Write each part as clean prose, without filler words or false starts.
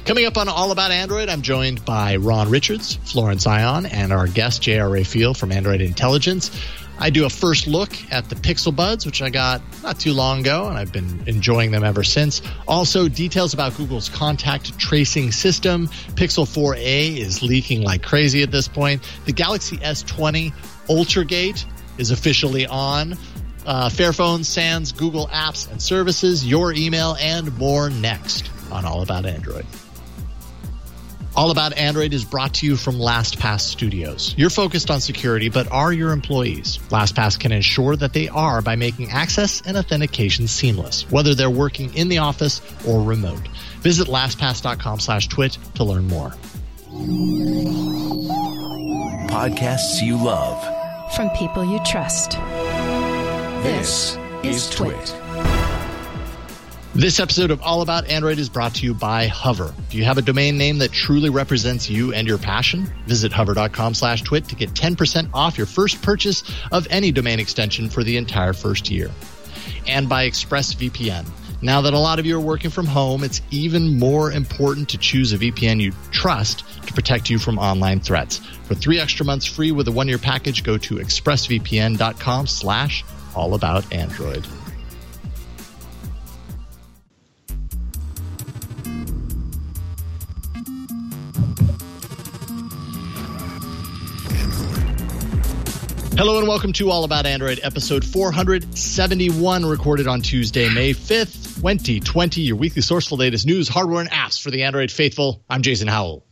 Coming up on All About Android, I'm joined by Ron Richards, Florence Ion, and our guest, J.R. Raphael from Android Intelligence. I do a first look at the Pixel Buds, which I got not too long ago, and I've been enjoying them ever since. Also, details about Google's contact tracing system. Pixel 4a is leaking like crazy at this point. The Galaxy S20 Ultragate is officially on. Fairphone, Sans, Google Apps and Services, your email, and more next on All About Android. All About Android is brought to you from LastPass Studios. You're focused on security, but are your employees? LastPass can ensure that they are by making access and authentication seamless, whether they're working in the office or remote. Visit lastpass.com/twit to learn more. Podcasts you love. From people you trust. This is Twit. This episode of All About Android is brought to you by Hover. Do you have a domain name that truly represents you and your passion? Visit hover.com/twit to get 10% off your first purchase of any domain extension for the entire first year. And by ExpressVPN. Now that a lot of you are working from home, it's even more important to choose a VPN you trust to protect you from online threats. For 3 extra months free with a 1-year package, go to expressvpn.com/allaboutandroid. Hello and welcome to All About Android, episode 471, recorded on Tuesday, May 5th, 2020. Your weekly source for the latest news, hardware, and apps for the Android faithful. I'm Jason Howell.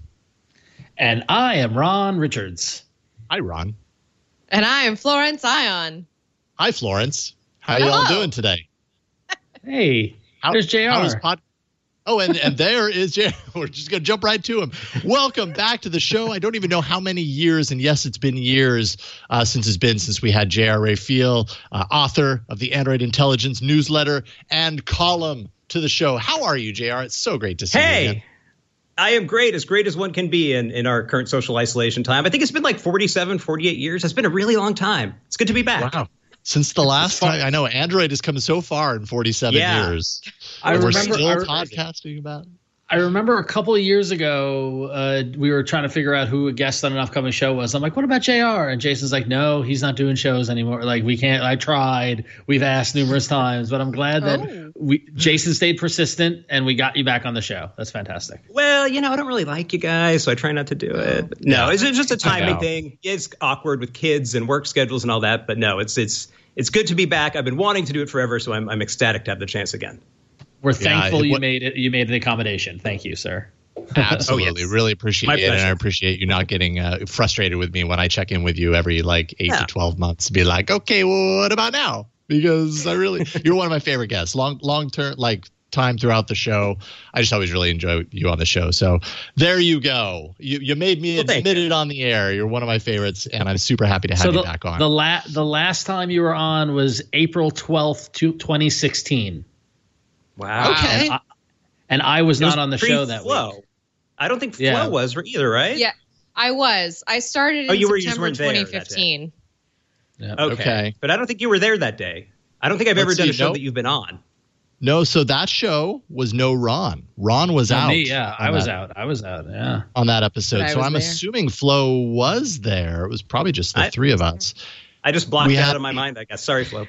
And I am Ron Richards. Hi, Ron. And I am Florence Ion. Hi, Florence. How are you all doing today? Hey, there's JR. Oh, and there is JR. We're just going to jump right to him. Welcome back to the show. I don't even know how many years, and yes, it's been years since we had JR Raphael, author of the Android Intelligence newsletter and column to the show. How are you, JR? It's so great to see you again. I am great as one can be in our current social isolation time. I think it's been like 47, 48 years. It's been a really long time. It's good to be back. Wow. Since the last time, I know Android has come so far in 47 years. We're still podcasting about it. I remember a couple of years ago, we were trying to figure out who a guest on an upcoming show was. I'm like, what about JR? And Jason's like, no, he's not doing shows anymore. Like, we can't. I tried. We've asked numerous times, but I'm glad that Jason stayed persistent and we got you back on the show. That's fantastic. Well, I don't really like you guys, so I try not to do it. But no, it's just a timing thing. It's awkward with kids and work schedules and all that. But no, it's good to be back. I've been wanting to do it forever, so I'm ecstatic to have the chance again. We're thankful you made it. You made the accommodation. Thank you, sir. Absolutely. Really appreciate it. And I appreciate you not getting frustrated with me when I check in with you every 8 to 12 months to be like, okay, well, what about now? Because you're one of my favorite guests. Long term, time throughout the show. I just always really enjoy you on the show. So there you go. You made me admit it on the air. You're one of my favorites, and I'm super happy to have you back on. The last time you were on was April 12th, 2016. Wow. Okay. And I was not on the show that week. I don't think Flo was either, right? Yeah, I was. I started in September 2015. Yeah. Okay. But I don't think you were there that day. I don't think I've ever done a show that you've been on. No, so that show was no Ron. Ron was out. Me, yeah. I was out, yeah. On that episode. So I'm assuming Flo was there. It was probably just the three of us. I just blocked it out of my mind, I guess. Sorry, Flo.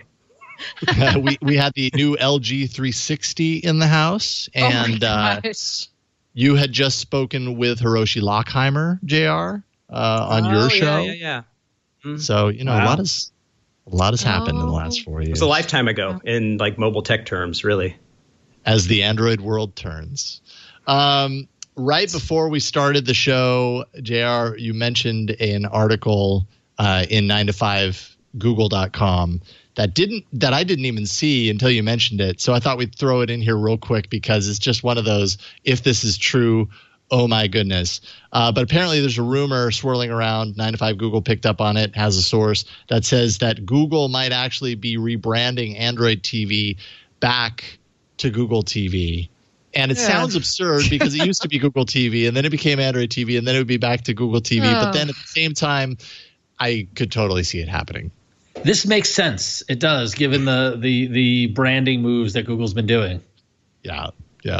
we had the new LG 360 in the house, and you had just spoken with Hiroshi Lockheimer, JR, on your show. Yeah. Mm-hmm. So a lot has happened in the last 4 years. It was a lifetime ago in mobile tech terms, really. As the Android world turns. Right before we started the show, JR, you mentioned an article in 9to5google.com that I didn't even see until you mentioned it. So I thought we'd throw it in here real quick because it's just one of those, if this is true, oh my goodness. But apparently there's a rumor swirling around. 9to5Google picked up on it, has a source that says that Google might actually be rebranding Android TV back to Google TV. And it sounds absurd because it used to be Google TV and then it became Android TV and then it would be back to Google TV. But then at the same time, I could totally see it happening. This makes sense. It does, given the branding moves that Google's been doing. Yeah.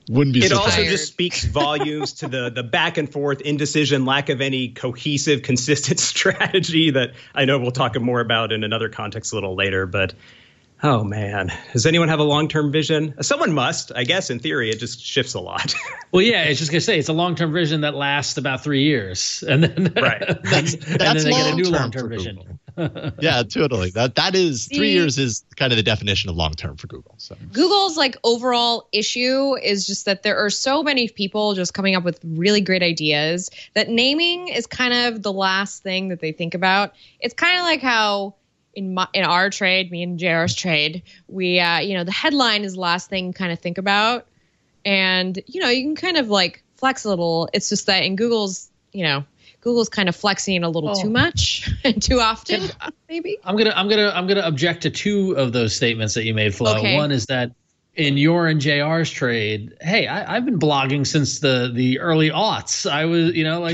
Wouldn't be surprised. It also just speaks volumes to the back and forth indecision, lack of any cohesive, consistent strategy that I know we'll talk more about in another context a little later. But, oh, man, does anyone have a long-term vision? Someone must. I guess in theory, it just shifts a lot. Well, yeah, it's just going to say it's a long-term vision that lasts about 3 years. And then, right. That's and then they get a new long-term vision. Yeah, totally. That is 3 years is kind of the definition of long term for Google. So Google's like overall issue is just that there are so many people just coming up with really great ideas that naming is kind of the last thing that they think about. It's kind of like how in our trade, me and JR's trade, we the headline is the last thing you kind of think about, and you can kind of like flex a little. It's just that in Google's kind of flexing a little too much and too often, maybe. I'm gonna object to two of those statements that you made, Flo. Okay. One is that in your and JR's trade, hey, I've been blogging since the early aughts. I was,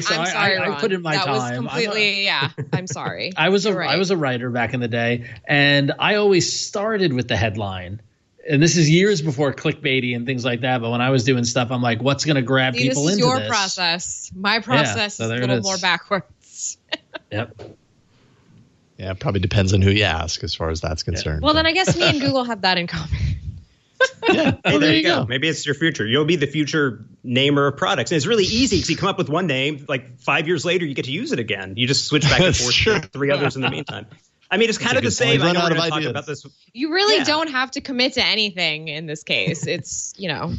I put in my time. That was completely, I'm sorry. I was a writer back in the day, and I always started with the headline. And this is years before clickbaity and things like that. But when I was doing stuff, I'm like, what's going to grab people into this? This is your process. My process is a little more backwards. Yep. Yeah, it probably depends on who you ask as far as that's concerned. Well, then I guess me and Google have that in common. Yeah. Hey, there you go. Maybe it's your future. You'll be the future namer of products. And it's really easy because you come up with one name, like 5 years later, you get to use it again. You just switch back and forth to 3 others in the meantime. I mean, it's kind of the same. I know we're going to talk about this. You really don't have to commit to anything in this case. It's,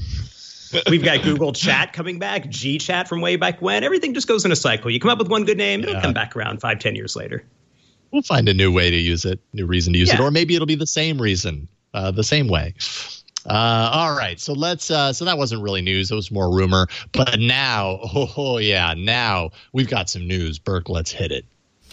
We've got Google Chat coming back, G-Chat from way back when. Everything just goes in a cycle. You come up with one good name, it'll come back around 5-10 years later. We'll find a new way to use it, new reason to use it, or maybe it'll be the same reason, the same way. All right, so let's. So that wasn't really news; it was more rumor. But now, now we've got some news. Burke, let's hit it.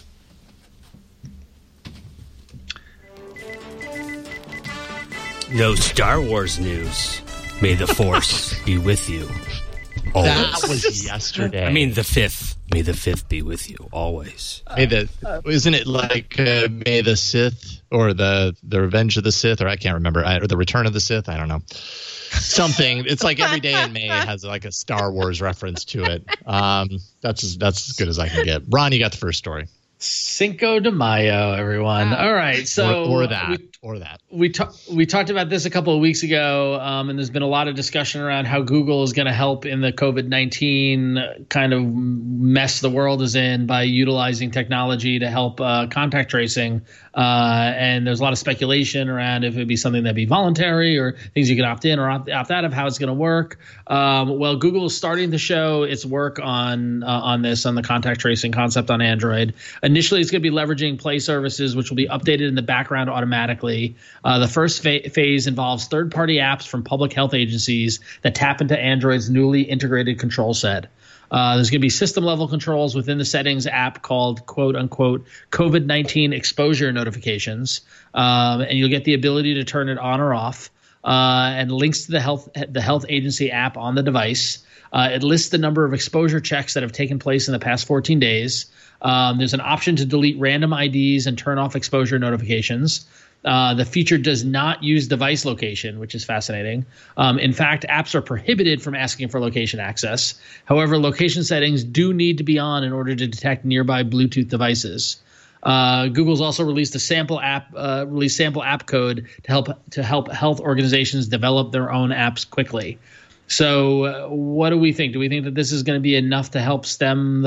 No Star Wars news. May the Force be with you. Always. That was yesterday. I mean, the 5th. May the 5th be with you always. Isn't it like May the Sith or the Revenge of the Sith, or I can't remember, or the Return of the Sith? I don't know. Something. It's like every day in May has like a Star Wars reference to it. That's as good as I can get. Ron, you got the first story. Cinco de Mayo, everyone. Wow. All right, so or that. We talked about this a couple of weeks ago, and there's been a lot of discussion around how Google is going to help in the COVID-19 kind of mess the world is in by utilizing technology to help contact tracing. And there's a lot of speculation around if it would be something that'd be voluntary or things you can opt in or opt out of, how it's going to work. Well, Google is starting to show its work on the contact tracing concept on Android. Initially, it's going to be leveraging Play services, which will be updated in the background automatically. The first phase involves third-party apps from public health agencies that tap into Android's newly integrated control set. There's going to be system-level controls within the settings app called, quote-unquote, COVID-19 exposure notifications, and you'll get the ability to turn it on or off, and links to the health agency app on the device. It lists the number of exposure checks that have taken place in the past 14 days. There's an option to delete random IDs and turn off exposure notifications. The feature does not use device location, which is fascinating. In fact, apps are prohibited from asking for location access. However, location settings do need to be on in order to detect nearby Bluetooth devices. Google's also released a sample app code to help health organizations develop their own apps quickly. So what do we think? Do we think that this is going to be enough to help stem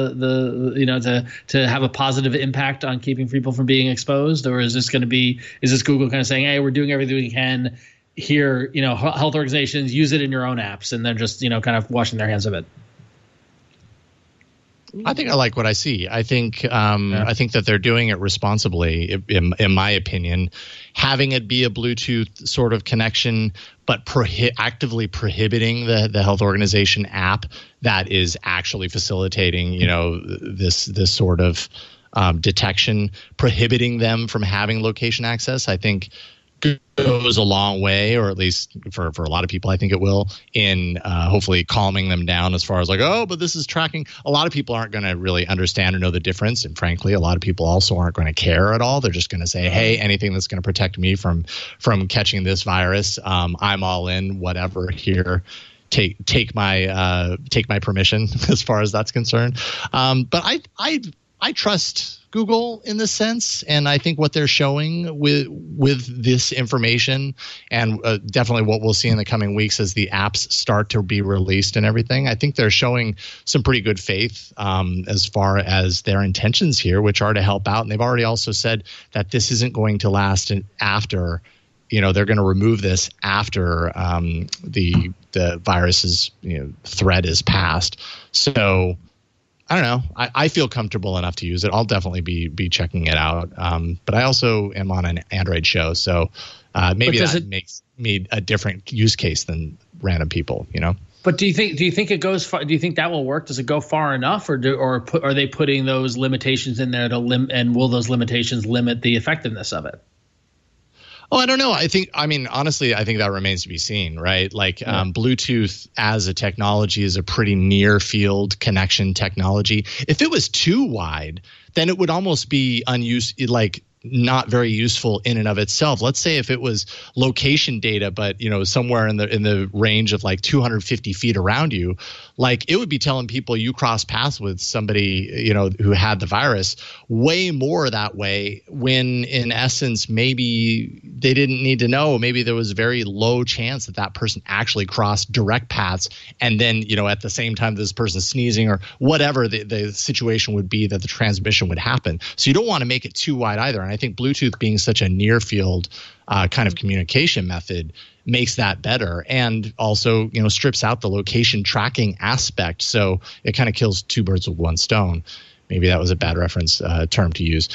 to have a positive impact on keeping people from being exposed? Or is this Google kind of saying, hey, we're doing everything we can here, health organizations, use it in your own apps, and they're just, kind of washing their hands of it? I think I like what I see. I think that they're doing it responsibly, in my opinion. Having it be a Bluetooth sort of connection, but actively prohibiting the health organization app that is actually facilitating, this sort of detection, prohibiting them from having location access, I think goes a long way, or at least for a lot of people, I think it will, in hopefully calming them down as far as like, oh, but this is tracking. A lot of people aren't going to really understand or know the difference. And frankly, a lot of people also aren't going to care at all. They're just going to say, hey, anything that's going to protect me from catching this virus, I'm all in, whatever, here take my permission as far as that's concerned. But I trust Google in this sense, and I think what they're showing with this information, and definitely what we'll see in the coming weeks as the apps start to be released and everything, I think they're showing some pretty good faith as far as their intentions here, which are to help out. And they've already also said that this isn't going to last after. They're going to remove this after the virus's threat is passed. So I don't know. I feel comfortable enough to use it. I'll definitely be checking it out. But I also am on an Android show, so maybe that makes me a different use case than random people. But do you think it goes far? Do you think that will work? Does it go far enough, or are they putting those limitations in there and will those limitations limit the effectiveness of it? Oh, I don't know. Honestly, I think that remains to be seen, right? Like Bluetooth as a technology is a pretty near field connection technology. If it was too wide, then it would almost be not very useful in and of itself. Let's say if it was location data, but somewhere in the range of like 250 feet around you, like it would be telling people you cross paths with somebody who had the virus way more that way, when in essence maybe they didn't need to know. Maybe there was very low chance that person actually crossed direct paths, and then at the same time this person sneezing or whatever the situation would be that the transmission would happen. So you don't want to make it too wide either. And I think Bluetooth being such a near field kind of communication method makes that better, and also strips out the location tracking aspect. So it kind of kills two birds with one stone. Maybe that was a bad reference term to use.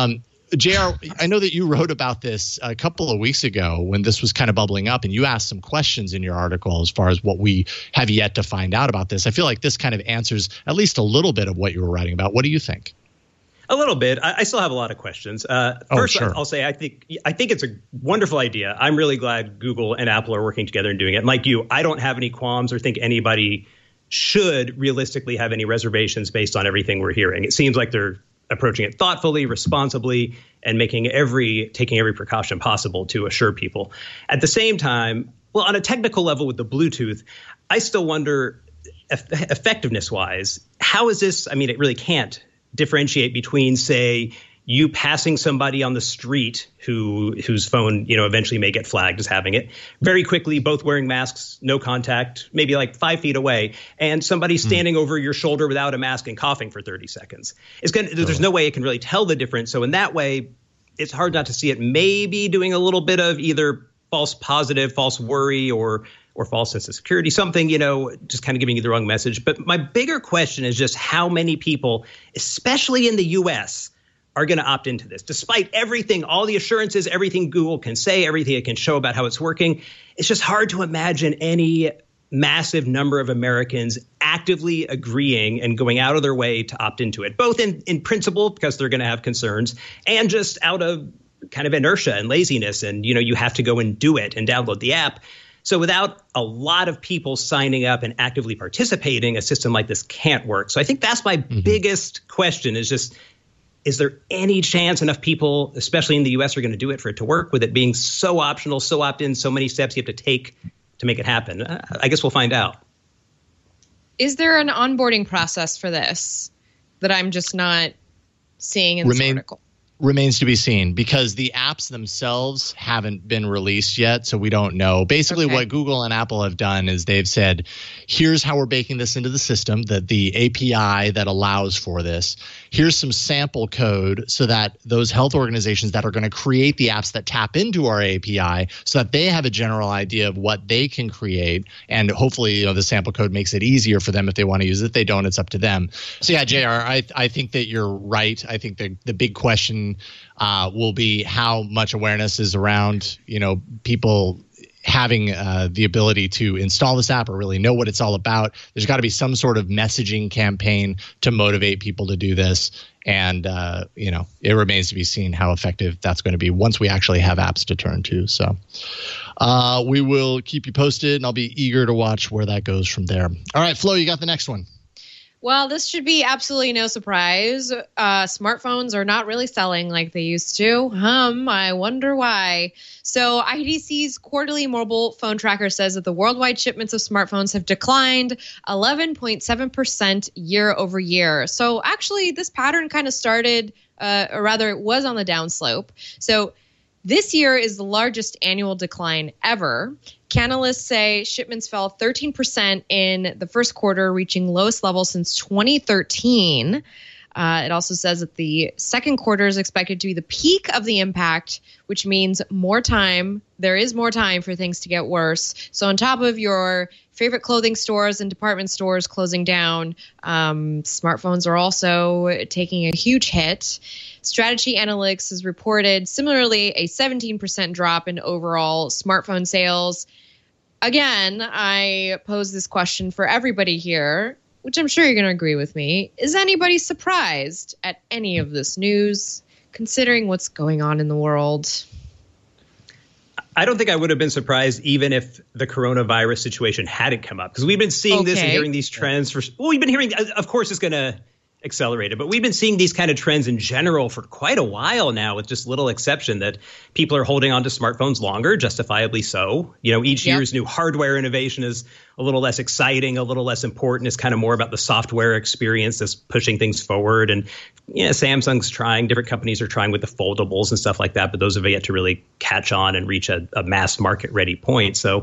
JR, I know that you wrote about this a couple of weeks ago when this was kind of bubbling up, and you asked some questions in your article as far as what we have yet to find out about this. I feel like this kind of answers at least a little bit of what you were writing about. What do you think? A little bit. I still have a lot of questions. First, sure. I'll say I think it's a wonderful idea. I'm really glad Google and Apple are working together and doing it. And like you, I don't have any qualms or think anybody should realistically have any reservations based on everything we're hearing. It seems like they're approaching it thoughtfully, responsibly, and taking every precaution possible to assure people. At the same time, well, on a technical level with the Bluetooth, I still wonder effectiveness-wise, how is this? I mean, it really can't differentiate between, say, you passing somebody on the street whose phone, eventually may get flagged as having it very quickly, both wearing masks, no contact, maybe like 5 feet away, and somebody standing over your shoulder without a mask and coughing for 30 seconds. There's no way it can really tell the difference. So in that way, it's hard not to see it maybe doing a little bit of either false positive, false worry, or false sense of security, something, just kind of giving you the wrong message. But my bigger question is just how many people, especially in the U.S., are going to opt into this, despite everything, all the assurances, everything Google can say, everything it can show about how it's working. It's just hard to imagine any massive number of Americans actively agreeing and going out of their way to opt into it, both in principle, because they're going to have concerns, and just out of kind of inertia and laziness. And, you have to go and do it and download the app. So without a lot of people signing up and actively participating, a system like this can't work. So I think that's my biggest question is there any chance enough people, especially in the U.S., are going to do it for it to work, with it being so optional, so opt-in, so many steps you have to take to make it happen? I guess we'll find out. Is there an onboarding process for this that I'm just not seeing in this article? Remains to be seen, because the apps themselves haven't been released yet, so we don't know. Basically, what Google and Apple have done is they've said, here's how we're baking this into the system, the API that allows for this. Here's some sample code so that those health organizations that are going to create the apps that tap into our API, so that they have a general idea of what they can create. And hopefully, the sample code makes it easier for them if they want to use it. If they don't, it's up to them. So yeah, JR, I think that you're right. I think the big question will be how much awareness is around, people having the ability to install this app or really know what it's all about. There's got to be some sort of messaging campaign to motivate people to do this. And, it remains to be seen how effective that's going to be once we actually have apps to turn to. So we will keep you posted, and I'll be eager to watch where that goes from there. All right, Flo, you got the next one. Well, this should be absolutely no surprise. Smartphones are not really selling like they used to. I wonder why. So IDC's quarterly mobile phone tracker says that the worldwide shipments of smartphones have declined 11.7% year over year. So actually, this pattern kind of started, or rather, it was on the downslope. So this year is the largest annual decline ever. Canalists say shipments fell 13% in the first quarter, reaching lowest level since 2013. It also says that the second quarter is expected to be the peak of the impact, which means there is more time for things to get worse. So on top of your favorite clothing stores and department stores closing down, smartphones are also taking a huge hit. Strategy Analytics has reported similarly a 17% drop in overall smartphone sales. Again, I pose this question for everybody here, which I'm sure you're going to agree with me. Is anybody surprised at any of this news, considering what's going on in the world? I don't think I would have been surprised even if the coronavirus situation hadn't come up, because we've been seeing this and hearing these trends we've been hearing, of course, it's going to accelerate it, but we've been seeing these kind of trends in general for quite a while now, with just little exception that people are holding on to smartphones longer, justifiably so. Each year's new hardware innovation is a little less exciting, a little less important. It's kind of more about the software experience that's pushing things forward. And Samsung's trying, different companies are trying with the foldables and stuff like that, but those have yet to really catch on and reach a mass market ready point. So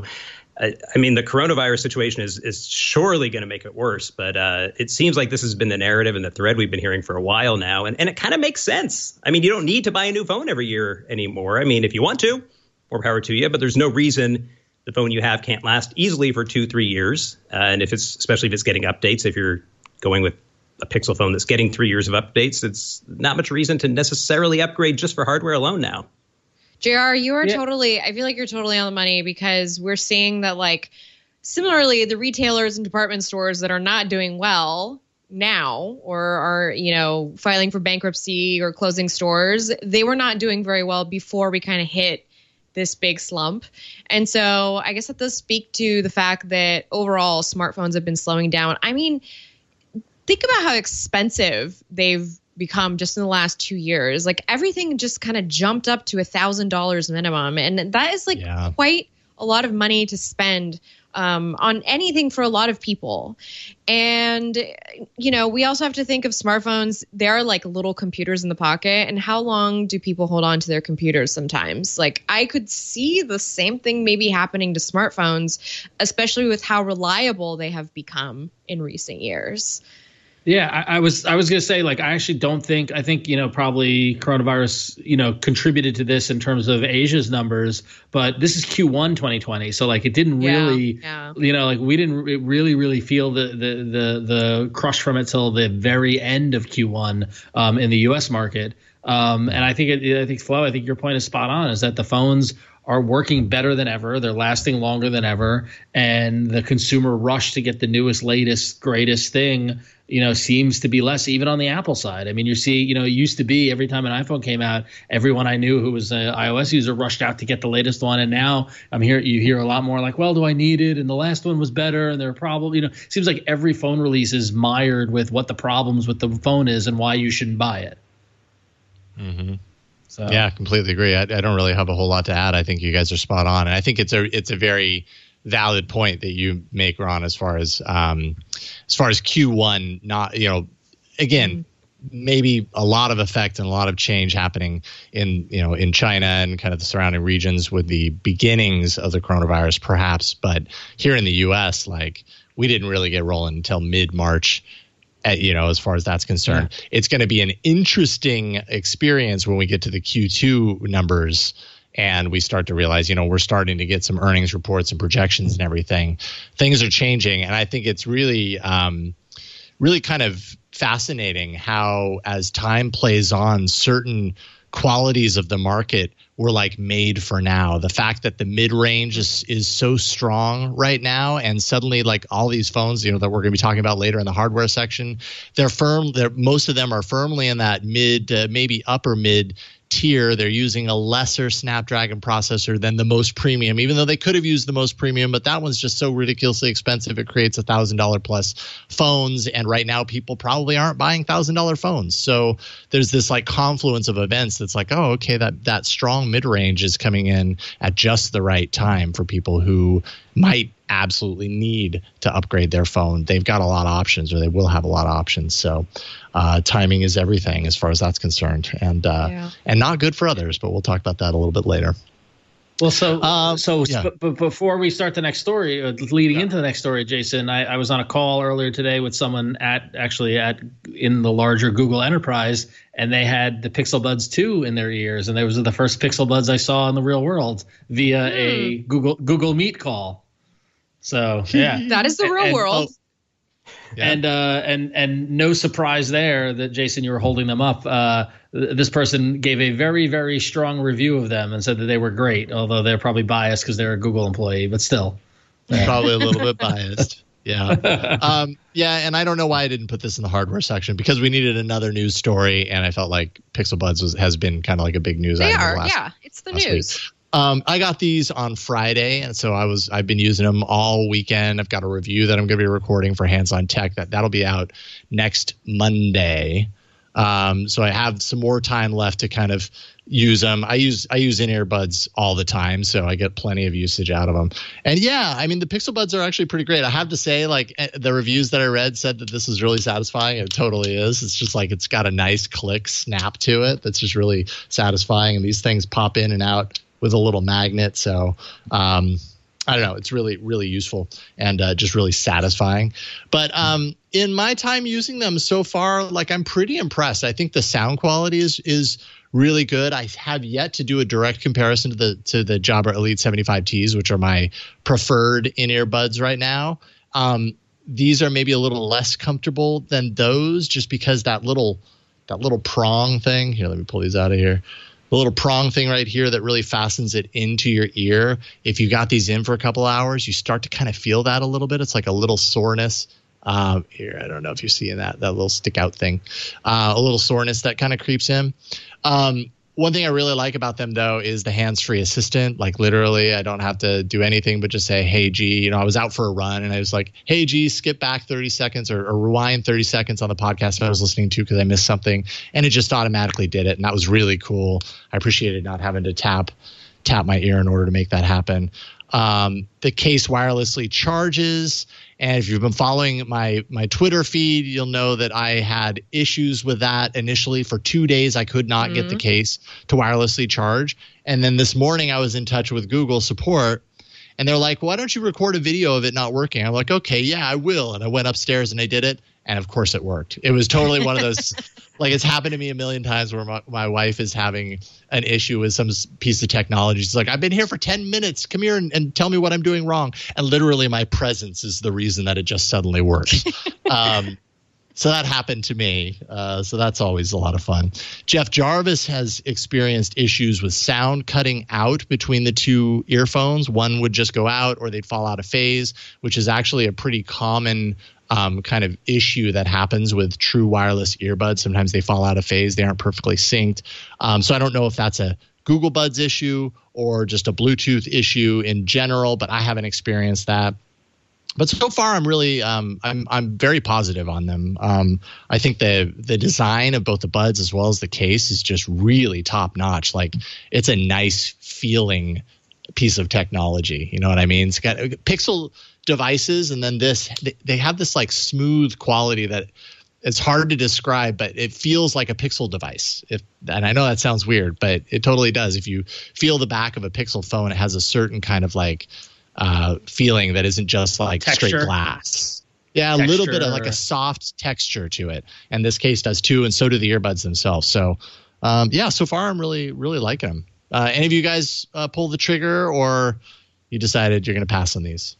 I mean, the coronavirus situation is surely going to make it worse, but it seems like this has been the narrative and the thread we've been hearing for a while now. And it kind of makes sense. I mean, you don't need to buy a new phone every year anymore. I mean, if you want to, more power to you, but there's no reason the phone you have can't last easily for 2-3 years. And especially if it's getting updates, if you're going with a Pixel phone that's getting 3 years of updates, it's not much reason to necessarily upgrade just for hardware alone now. JR, you are totally, I feel like you're totally on the money, because we're seeing that, like, similarly, the retailers and department stores that are not doing well now, or are, filing for bankruptcy or closing stores, they were not doing very well before we kind of hit this big slump. And so I guess that does speak to the fact that overall smartphones have been slowing down. I mean, think about how expensive they've become just in the last 2 years. Like, everything just kind of jumped up to $1,000 minimum. And that is quite a lot of money to spend on anything for a lot of people. And, we also have to think of smartphones. They're like little computers in the pocket. And how long do people hold on to their computers sometimes? Like, I could see the same thing maybe happening to smartphones, especially with how reliable they have become in recent years. Yeah, I was going to say, like, I actually don't think, I think, probably coronavirus, contributed to this in terms of Asia's numbers, but this is Q1 2020. So, like, it didn't really, we didn't really feel the crush from it till the very end of Q1 in the US market. And I think, Flo, I think your point is spot on, is that the phones are working better than ever. They're lasting longer than ever. And the consumer rush to get the newest, latest, greatest thing, seems to be less, even on the Apple side. I mean, you see, it used to be every time an iPhone came out, everyone I knew who was an iOS user rushed out to get the latest one. And now you hear a lot more like, well, do I need it? And the last one was better. And there are problems, it seems like every phone release is mired with what the problems with the phone is and why you shouldn't buy it. Mm-hmm. So. Yeah, completely agree. I don't really have a whole lot to add. I think you guys are spot on. And I think it's a very valid point that you make, Ron, as far as Q1, not, again, maybe a lot of effect and a lot of change happening in China and kind of the surrounding regions with the beginnings of the coronavirus, perhaps. But here in the US, like, we didn't really get rolling until mid-March. As far as that's concerned, It's going to be an interesting experience when we get to the Q2 numbers and we start to realize, we're starting to get some earnings reports and projections and everything. Things are changing. And I think it's really, really kind of fascinating how, as time plays on, certain qualities of the market were like made for now. The fact that the mid-range is so strong right now, and suddenly, like, all these phones, that we're going to be talking about later in the hardware section, most of them are firmly in that mid, maybe upper mid tier. They're using a lesser Snapdragon processor than the most premium, even though they could have used the most premium, but that one's just so ridiculously expensive. It creates $1,000 plus phones. And right now people probably aren't buying $1,000 phones. So there's this like confluence of events that's like, oh, okay, that strong mid-range is coming in at just the right time for people who might absolutely need to upgrade their phone. They've got a lot of options, or they will have a lot of options. So timing is everything as far as that's concerned, and not good for others, but we'll talk about that a little bit later. Well, but before we start the next story, leading into the next story, Jason, I was on a call earlier today with someone in the larger Google enterprise, and they had the Pixel Buds 2 in their ears, and those were the first Pixel Buds I saw in the real world via a Google Meet call. So yeah, that is the real world. And no surprise there that, Jason, you were holding them up. This person gave a very, very strong review of them and said that they were great, although they're probably biased because they're a Google employee, but still. Probably a little bit biased. Yeah. And I don't know why I didn't put this in the hardware section, because we needed another news story, and I felt like Pixel Buds has been kind of like a big news item. It's the news. Week. I got these on Friday, and so I've been using them all weekend. I've got a review that I'm going to be recording for Hands on Tech that'll be out next Monday. So I have some more time left to kind of use them. I use in-ear buds all the time, so I get plenty of usage out of them. And yeah, I mean, the Pixel Buds are actually pretty great. I have to say, like, the reviews that I read said that this is really satisfying. It totally is. It's just like it's got a nice click snap to it that's just really satisfying. And these things pop in and out with a little magnet. So I don't know. It's really, really useful and just really satisfying. But in my time using them so far, like, I'm pretty impressed. I think the sound quality is really good. I have yet to do a direct comparison to the Jabra Elite 75Ts, which are my preferred in-ear buds right now. These are maybe a little less comfortable than those, just because that little prong thing. Here, let me pull these out of here. The little prong thing right here that really fastens it into your ear. If you got these in for a couple hours, you start to kind of feel that a little bit. It's like a little soreness. Here, I don't know if you're seeing that little stick out thing. A little soreness that kind of creeps in. One thing I really like about them, though, is the hands-free assistant. Like, literally, I don't have to do anything but just say, hey, G. You know, I was out for a run, and I was like, hey, G, skip back 30 seconds or rewind 30 seconds on the podcast I was listening to because I missed something. And it just automatically did it, and that was really cool. I appreciated not having to tap my ear in order to make that happen. The case wirelessly charges. And if you've been following my Twitter feed, you'll know that I had issues with that initially. For 2 days, I could not get the case to wirelessly charge. And then this morning, I was in touch with Google support, and they're like, why don't you record a video of it not working? I'm like, okay, yeah, I will. And I went upstairs and I did it. And of course it worked. It was totally one of those, like, it's happened to me a million times where my wife is having an issue with some piece of technology. She's like, I've been here for 10 minutes. Come here and tell me what I'm doing wrong. And literally my presence is the reason that it just suddenly works. So that happened to me. So that's always a lot of fun. Jeff Jarvis has experienced issues with sound cutting out between the two earphones. One would just go out or they'd fall out of phase, which is actually a pretty common kind of issue that happens with true wireless earbuds. Sometimes they fall out of phase. They aren't perfectly synced. So I don't know if that's a Google Buds issue or just a Bluetooth issue in general, but I haven't experienced that. But so far, I'm really I'm very positive on them. I think the design of both the buds as well as the case is just really top notch. Like, it's a nice feeling piece of technology. You know what I mean? It's got Pixel devices, and then they have this like smooth quality that it's hard to describe, but it feels like a Pixel device. And I know that sounds weird, but it totally does. If you feel the back of a Pixel phone, it has a certain kind of like feeling that isn't just like texture. Straight glass. Yeah, texture. A little bit of like a soft texture to it. And this case does too, and so do the earbuds themselves. So so far I'm really, really liking them. Any of you guys pull the trigger, or you decided you're going to pass on these?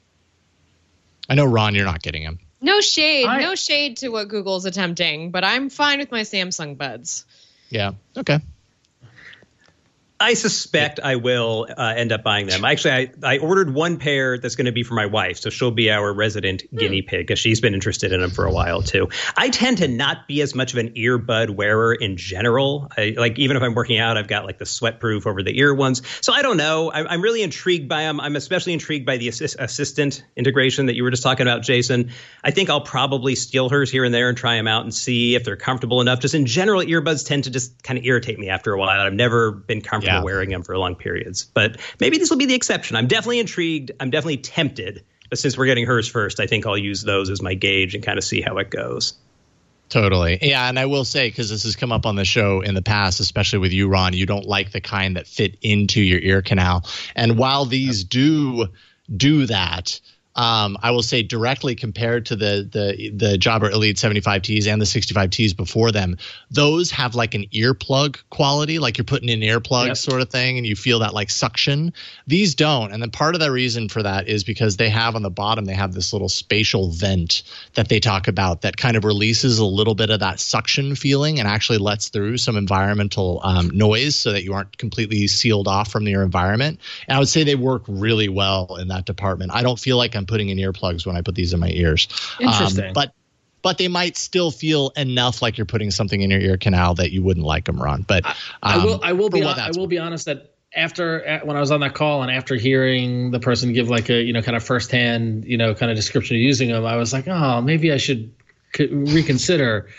I know, Ron, you're not getting them. No shade. No shade to what Google's attempting, but I'm fine with my Samsung buds. Yeah. Okay. I suspect I will end up buying them. Actually, I ordered one pair that's going to be for my wife, so she'll be our resident guinea pig because she's been interested in them for a while too. I tend to not be as much of an earbud wearer in general. Even if I'm working out, I've got like the sweatproof over the ear ones. So I don't know. I'm really intrigued by them. I'm especially intrigued by the assistant integration that you were just talking about, Jason. I think I'll probably steal hers here and there and try them out and see if they're comfortable enough. Just in general, earbuds tend to just kind of irritate me after a while. I've never been comfortable wearing them for long periods, but maybe this will be the exception. I'm definitely intrigued. I'm definitely tempted, but since we're getting hers first, I think I'll use those as my gauge and kind of see how it goes. Totally. Yeah. And I will say, because this has come up on the show in the past, especially with you, Ron, you don't like the kind that fit into your ear canal. And while these do that, I will say directly compared to the Jabra Elite 75Ts and the 65Ts before them, those have like an earplug quality, like you're putting in earplugs sort of thing, and you feel that like suction. These don't. And then part of the reason for that is because they have on the bottom, they have this little spatial vent that they talk about that kind of releases a little bit of that suction feeling and actually lets through some environmental noise so that you aren't completely sealed off from your environment. And I would say they work really well in that department. I don't feel like I'm putting in earplugs when I put these in my ears. Interesting. But they might still feel enough like you're putting something in your ear canal that you wouldn't like them, Ron. But I will be honest that when I was on that call and after hearing the person give like a kind of firsthand kind of description of using them, I was like, oh, maybe I should reconsider.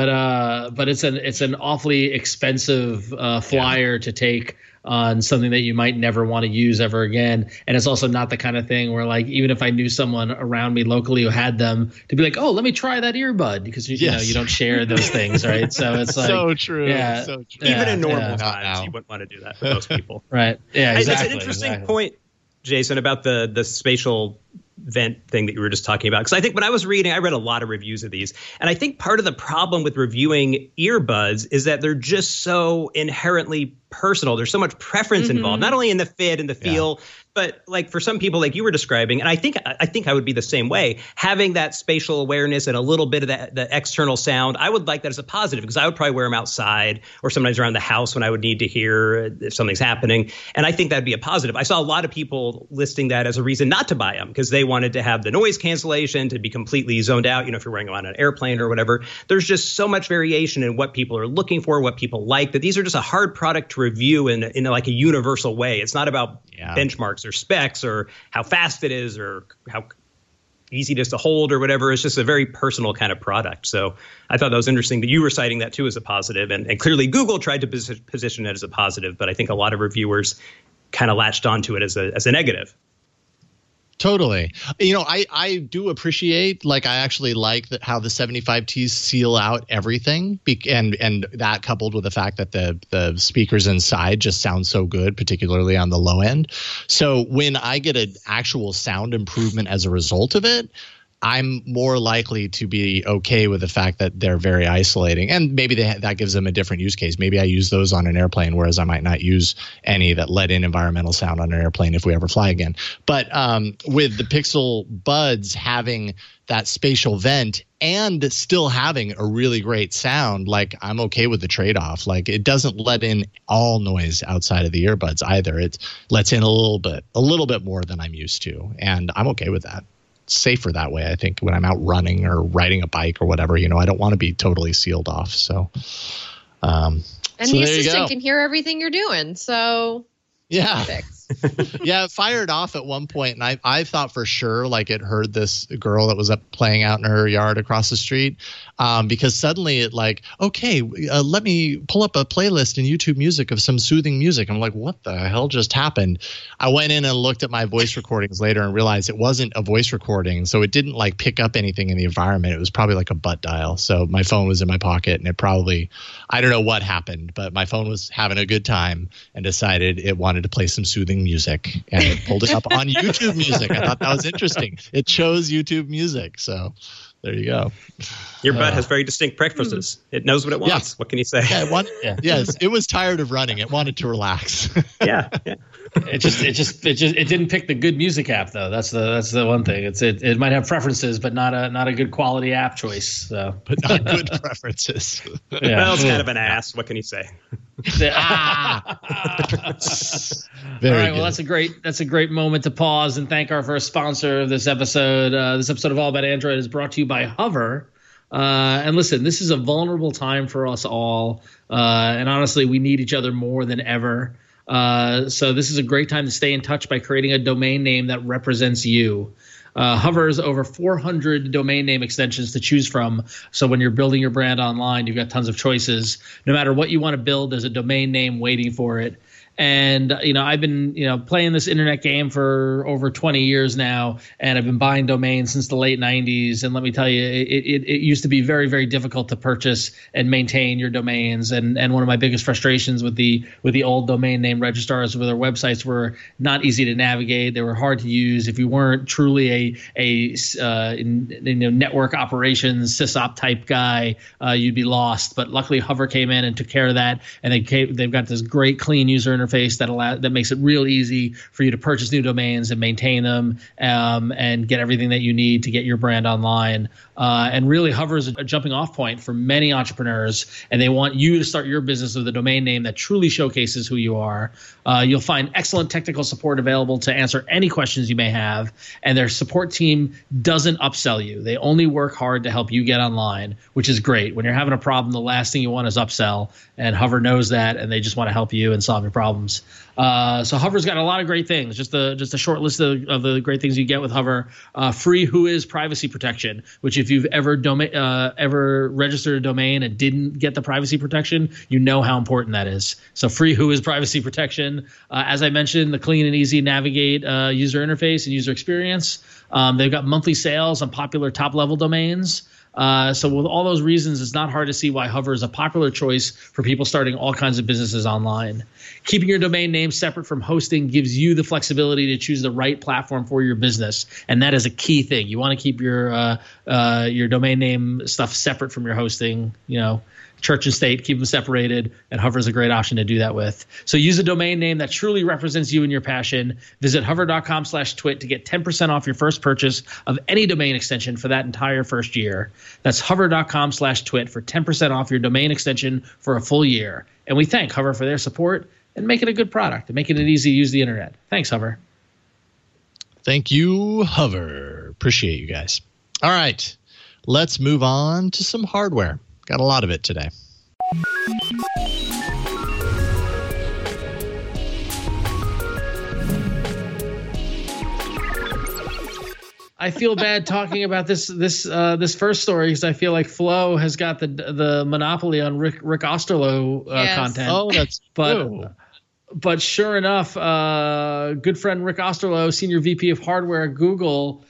But it's an awfully expensive flyer to take on something that you might never want to use ever again. And it's also not the kind of thing where, like, even if I knew someone around me locally who had them, to be like, oh, let me try that earbud, because you know you don't share those things, right? So it's like so true. Yeah, so true. Even in normal times, you wouldn't want to do that for most people. Right. Yeah, exactly. That's an interesting point, Jason, about the spatial vent thing that you were just talking about. Because I think when I was reading, I read a lot of reviews of these. And I think part of the problem with reviewing earbuds is that they're just so inherently personal. There's so much preference involved, not only in the fit and the feel, but like for some people, like you were describing, and I think I would be the same way, having that spatial awareness and a little bit of the external sound, I would like that as a positive, because I would probably wear them outside or sometimes around the house when I would need to hear if something's happening. And I think that'd be a positive. I saw a lot of people listing that as a reason not to buy them, because they wanted to have the noise cancellation, to be completely zoned out, if you're wearing them on an airplane or whatever. There's just so much variation in what people are looking for, what people like, that these are just a hard product to review in like a universal way. It's not about benchmarks or specs or how fast it is or how easy it is to hold or whatever. It's just a very personal kind of product. So I thought that was interesting that you were citing that too as a positive. And clearly Google tried to position it as a positive, but I think a lot of reviewers kind of latched onto it as a negative. Totally. I do appreciate, I actually like how the 75Ts seal out everything, and that coupled with the fact that the speakers inside just sound so good, particularly on the low end. So when I get an actual sound improvement as a result of it, I'm more likely to be okay with the fact that they're very isolating, and maybe that gives them a different use case. Maybe I use those on an airplane, whereas I might not use any that let in environmental sound on an airplane if we ever fly again. But with the Pixel Buds having that spatial vent and still having a really great sound, I'm okay with the trade-off. It doesn't let in all noise outside of the earbuds either. It lets in a little bit more than I'm used to, and I'm okay with that. Safer that way, I think, when I'm out running or riding a bike or whatever. I don't want to be totally sealed off. So, and the assistant can hear everything you're doing. So, yeah. Yeah, it fired off at one point, and I thought for sure it heard this girl that was up playing out in her yard across the street, because suddenly it let me pull up a playlist in YouTube Music of some soothing music. I'm like, what the hell just happened? I went in and looked at my voice recordings later and realized it wasn't a voice recording, so it didn't pick up anything in the environment. It was probably a butt dial. So my phone was in my pocket, and it probably, I don't know what happened, but my phone was having a good time and decided it wanted to play some soothing music, and it pulled it up on YouTube Music. I thought that was interesting. It chose YouTube Music, so there you go. Your butt has very distinct preferences. It knows what it wants. Yeah. What can you say? Yeah, Yes, it was tired of running. It wanted to relax. Yeah. It didn't pick the good music app though. That's the one thing. It might have preferences, but not a good quality app choice. So, but not good preferences. Yeah. Well, it's kind of an ass. What can you say? Very All right. Well, that's a great moment to pause and thank our first sponsor of this episode. This episode of All About Android is brought to you by Hover. And listen, this is a vulnerable time for us all. And honestly, we need each other more than ever. So this is a great time to stay in touch by creating a domain name that represents you. Hover has over 400 domain name extensions to choose from. So when you're building your brand online, you've got tons of choices. No matter what you want to build, there's a domain name waiting for it. And, I've been, playing this internet game for over 20 years now, and I've been buying domains since the late 90s. And let me tell you, it used to be very, very difficult to purchase and maintain your domains. And one of my biggest frustrations with the old domain name registrars with their websites were not easy to navigate. They were hard to use. If you weren't truly a network operations sysop type guy, you'd be lost. But luckily, Hover came in and took care of that. And they've got this great, clean user interface that makes it real easy for you to purchase new domains and maintain them, and get everything that you need to get your brand online. And really, Hover is a jumping off point for many entrepreneurs, and they want you to start your business with a domain name that truly showcases who you are. You'll find excellent technical support available to answer any questions you may have, and their support team doesn't upsell you. They only work hard to help you get online, which is great. When you're having a problem, the last thing you want is upsell, and Hover knows that, and they just want to help you and solve your problems. So Hover's got a lot of great things. Just a short list of the great things you get with Hover. Free Whois privacy protection, which if you've ever registered a domain and didn't get the privacy protection, you know how important that is. So Free Whois privacy protection. As I mentioned, the clean and easy navigate user interface and user experience. They've got monthly sales on popular top level domains. So with all those reasons, it's not hard to see why Hover is a popular choice for people starting all kinds of businesses online. Keeping your domain name separate from hosting gives you the flexibility to choose the right platform for your business, and that is a key thing. You want to keep your domain name stuff separate from your hosting. Church and state, keep them separated, and Hover is a great option to do that with. So use a domain name that truly represents you and your passion. Visit hover.com/twit to get 10% off your first purchase of any domain extension for that entire first year. That's hover.com/twit for 10% off your domain extension for a full year. And we thank Hover for their support and making a good product and making it easy to use the internet. Thanks, Hover. Thank you, Hover. Appreciate you guys. All right, let's move on to some hardware. Got a lot of it today. I feel bad talking about this first story because I feel like Flo has got the monopoly on Rick Osterloh content. Oh, that's but sure enough, good friend Rick Osterloh, senior VP of hardware at Google,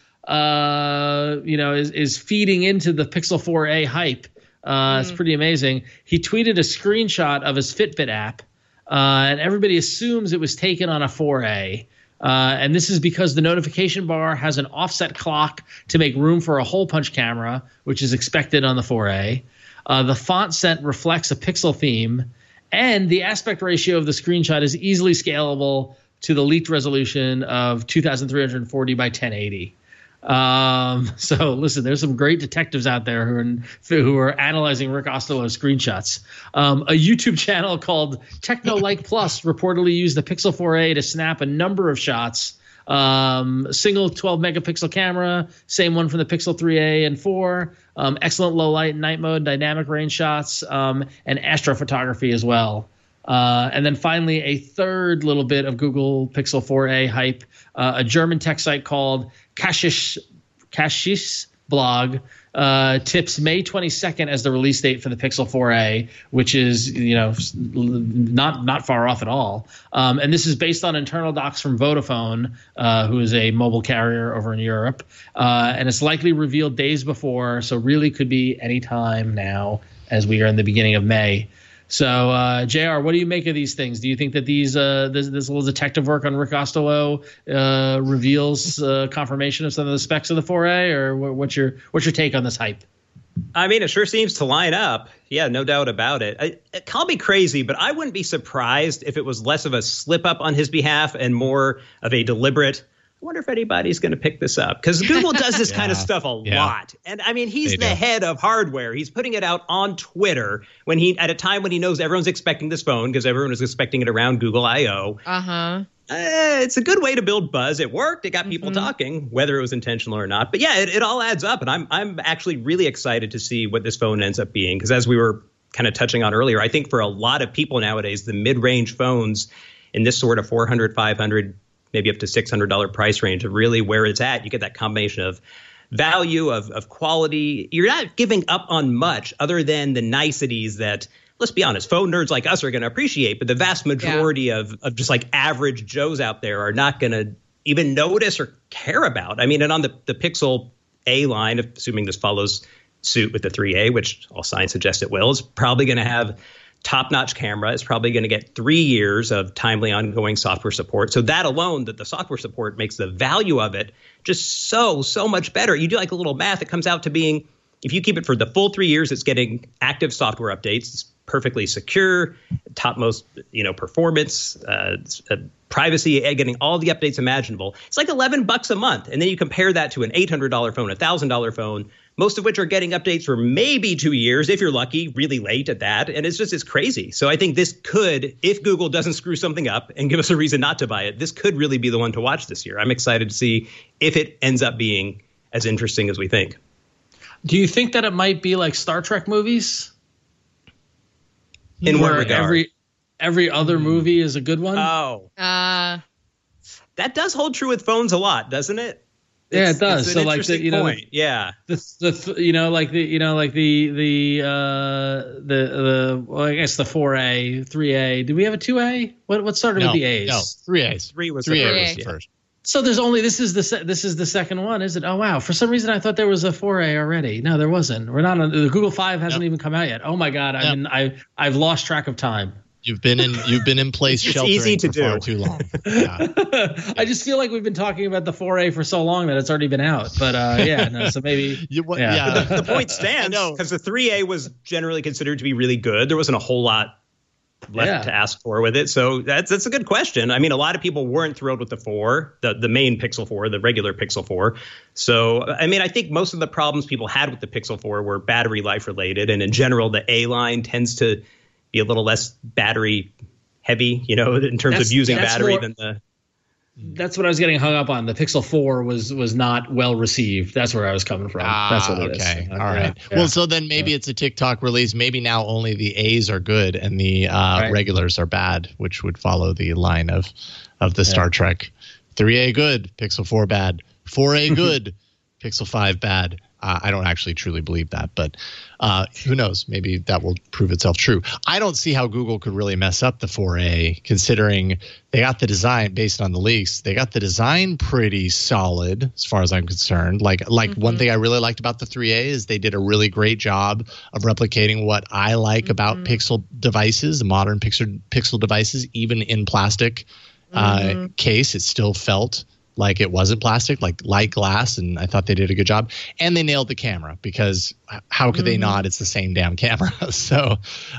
is feeding into the Pixel 4a hype. It's pretty amazing. He tweeted a screenshot of his Fitbit app, and everybody assumes it was taken on a 4A. And this is because the notification bar has an offset clock to make room for a hole punch camera, which is expected on the 4A. The font set reflects a pixel theme, and the aspect ratio of the screenshot is easily scalable to the leaked resolution of 2340 by 1080. So listen, there's some great detectives out there who are analyzing Rick Osterloh's screenshots. A YouTube channel called TechnoLike Plus reportedly used the Pixel 4a to snap a number of shots. Single 12 megapixel camera, same one from the Pixel 3a and 4. Excellent low light and night mode, dynamic range shots, and astrophotography as well. And then finally, a third little bit of Google Pixel 4a hype. A German tech site called Kashish blog tips May 22nd as the release date for the Pixel 4a, which is not far off at all. And this is based on internal docs from Vodafone, who is a mobile carrier over in Europe, and it's likely revealed days before, so really could be any time now as we are in the beginning of May. So, JR, what do you make of these things? Do you think that these this little detective work on Rick Osterloh reveals confirmation of some of the specs of the 4A, or what's your take on this hype? I mean, it sure seems to line up. Yeah, no doubt about it. Call me crazy, but I wouldn't be surprised if it was less of a slip up on his behalf and more of a deliberate, I wonder if anybody's going to pick this up. Because Google does this kind of stuff a lot. And I mean, he's the head of hardware. He's putting it out on Twitter at a time when he knows everyone's expecting this phone, because everyone is expecting it around Google I/O. It's a good way to build buzz. It worked. It got people talking, whether it was intentional or not. But yeah, it all adds up. And I'm actually really excited to see what this phone ends up being. Because as we were kind of touching on earlier, I think for a lot of people nowadays, the mid-range phones in this sort of $400, $500, maybe up to $600 price range are really where it's at. You get that combination of value, of quality. You're not giving up on much other than the niceties that, let's be honest, phone nerds like us are going to appreciate. But the vast majority of just like average Joes out there are not going to even notice or care about. I mean, and on the Pixel A line, assuming this follows suit with the 3A, which all signs suggest it will, is probably going to have top-notch camera. It's probably going to get 3 years of timely ongoing software support. So that alone, that the software support makes the value of it just so much better. You do like a little math, it comes out to being, if you keep it for the full 3 years, it's getting active software updates. It's perfectly secure, topmost, performance, privacy, getting all the updates imaginable. It's like $11 a month. And then you compare that to an $800 phone, $1,000 phone, most of which are getting updates for maybe 2 years, if you're lucky, really late at that. And it's crazy. So I think this could, if Google doesn't screw something up and give us a reason not to buy it, this could really be the one to watch this year. I'm excited to see if it ends up being as interesting as we think. Do you think that it might be like Star Trek movies? In what regard? Every other movie is a good one? Oh. That does hold true with phones a lot, doesn't it? Yeah, it does. So like the point. Yeah. I guess the 4A, 3A. Did we have a 2A? What started with the A's? No, 3A's. 3 was the first. So there's only this is the second one, is it? Oh wow! For some reason I thought there was a 4A already. No, there wasn't. We're not on the Google 5 hasn't even come out yet. Oh my God! I've lost track of time. You've been in place sheltering for far too long. Yeah. I just feel like we've been talking about the 4A for so long that it's already been out. But so maybe the point stands because the 3A was generally considered to be really good. There wasn't a whole lot left to ask for with it. So that's a good question. I mean, a lot of people weren't thrilled with the 4, the main Pixel 4, the regular Pixel 4. So, I mean, I think most of the problems people had with the Pixel 4 were battery life related. And in general, the A line tends to be a little less battery heavy, in terms of using battery than the... That's what I was getting hung up on. The Pixel 4 was not well received. That's where I was coming from. That's what it is. Okay. All right. Yeah. Well, so then maybe it's a TikTok release. Maybe now only the A's are good and the regulars are bad, which would follow the line of the Star Trek. 3A good, Pixel 4 bad. 4A good, Pixel 5 bad. I don't actually truly believe that, but who knows? Maybe that will prove itself true. I don't see how Google could really mess up the 4A, considering they got the design based on the leaks. They got the design pretty solid, as far as I'm concerned. Like one thing I really liked about the 3A is they did a really great job of replicating what I like about Pixel devices, modern Pixel devices, even in plastic case. It still felt like it wasn't plastic, like light glass, and I thought they did a good job. And they nailed the camera, because how could they not? It's the same damn camera. So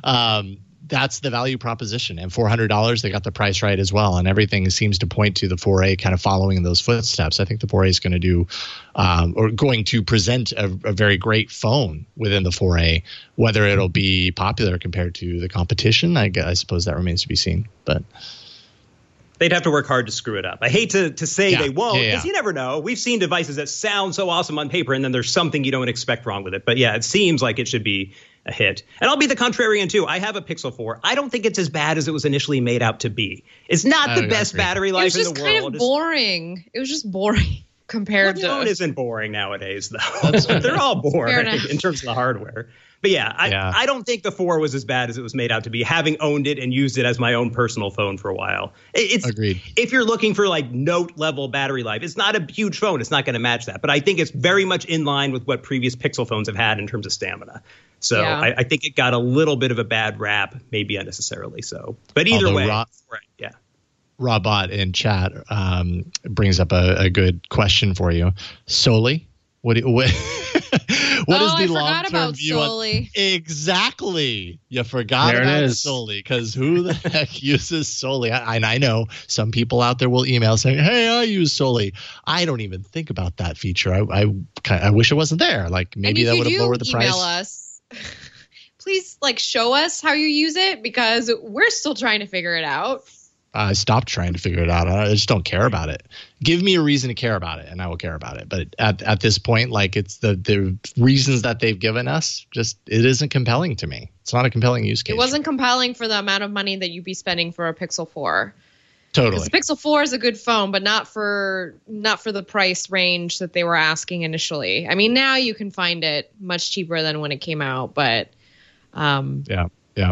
that's the value proposition. And $400, they got the price right as well. And everything seems to point to the 4A kind of following in those footsteps. I think the 4A is going to do or going to present a very great phone within the 4A. Whether it'll be popular compared to the competition, I suppose that remains to be seen. But they'd have to work hard to screw it up. I hate to say they won't, because you never know. We've seen devices that sound so awesome on paper, and then there's something you don't expect wrong with it. But yeah, it seems like it should be a hit. And I'll be the contrarian too. I have a Pixel 4. I don't think it's as bad as it was initially made out to be. It's not the best battery life in the world. It was just kind of boring. It was just boring compared to... phone isn't boring nowadays, though. They're all boring in terms of the hardware. But I don't think the 4 was as bad as it was made out to be, having owned it and used it as my own personal phone for a while. Agreed. If you're looking for like note level battery life, it's not a huge phone. It's not going to match that. But I think it's very much in line with what previous Pixel phones have had in terms of stamina. So I think it got a little bit of a bad rap, maybe unnecessarily so. But either way, Robot in chat brings up a good question for you. Soli, what What is the I forgot long-term about view Soli. Exactly. You forgot There it about is. Soli, because who the heck uses Soli? I know some people out there will email saying, hey, I use Soli. I don't even think about that feature. I wish it wasn't there. Like, maybe that would have lowered the price. Email us. Please, show us how you use it, because we're still trying to figure it out. I stopped trying to figure it out. I just don't care about it. Give me a reason to care about it, and I will care about it. But at this point, it's the reasons that they've given us, just it isn't compelling to me. It's not a compelling use case. It wasn't compelling for the amount of money that you'd be spending for a Pixel 4. Totally. The Pixel 4 is a good phone, but not for the price range that they were asking initially. I mean, now you can find it much cheaper than when it came out, but yeah.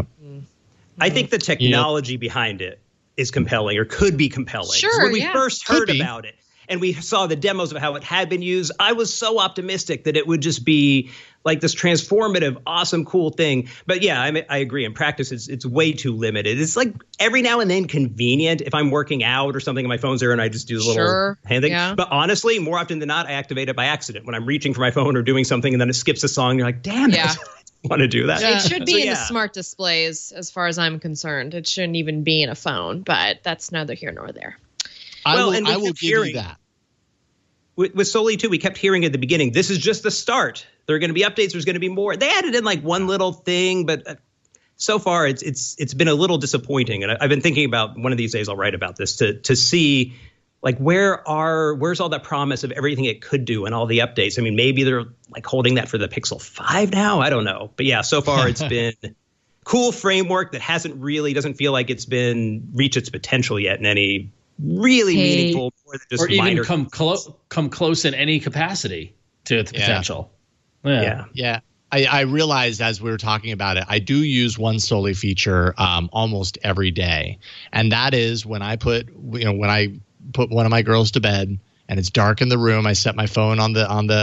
I think the technology behind it is compelling, or could be compelling. Sure, when we first Could heard be. about it and we saw the demos of how it had been used, I was so optimistic that it would just be like this transformative, awesome, cool thing. But yeah, I agree. In practice, it's way too limited. It's like every now and then convenient if I'm working out or something and my phone's there and I just do the little hand thing. Yeah. But honestly, more often than not, I activate it by accident when I'm reaching for my phone or doing something, and then it skips a song. And you're like, damn it. Yeah. Want to do that. It should be So, in the yeah. smart displays, as far as I'm concerned. It shouldn't even be in a phone, but that's neither here nor there. Well, I and we will kept give hearing- you that. With Soli, too, we kept hearing at the beginning, this is just the start. There are going to be updates. There's going to be more. They added in one little thing, but so far it's been a little disappointing. And I've been thinking about one of these days I'll write about this to see where's all that promise of everything it could do and all the updates. I mean, maybe they're holding that for the Pixel 5 now. I don't know. But yeah, so far it's been cool framework that doesn't feel like it's been reached its potential yet in any really meaningful, more than just or even minor come close in any capacity to its potential. Yeah. I realized as we were talking about it, I do use one Soli feature almost every day, and that is when I put one of my girls to bed and it's dark in the room. I set my phone on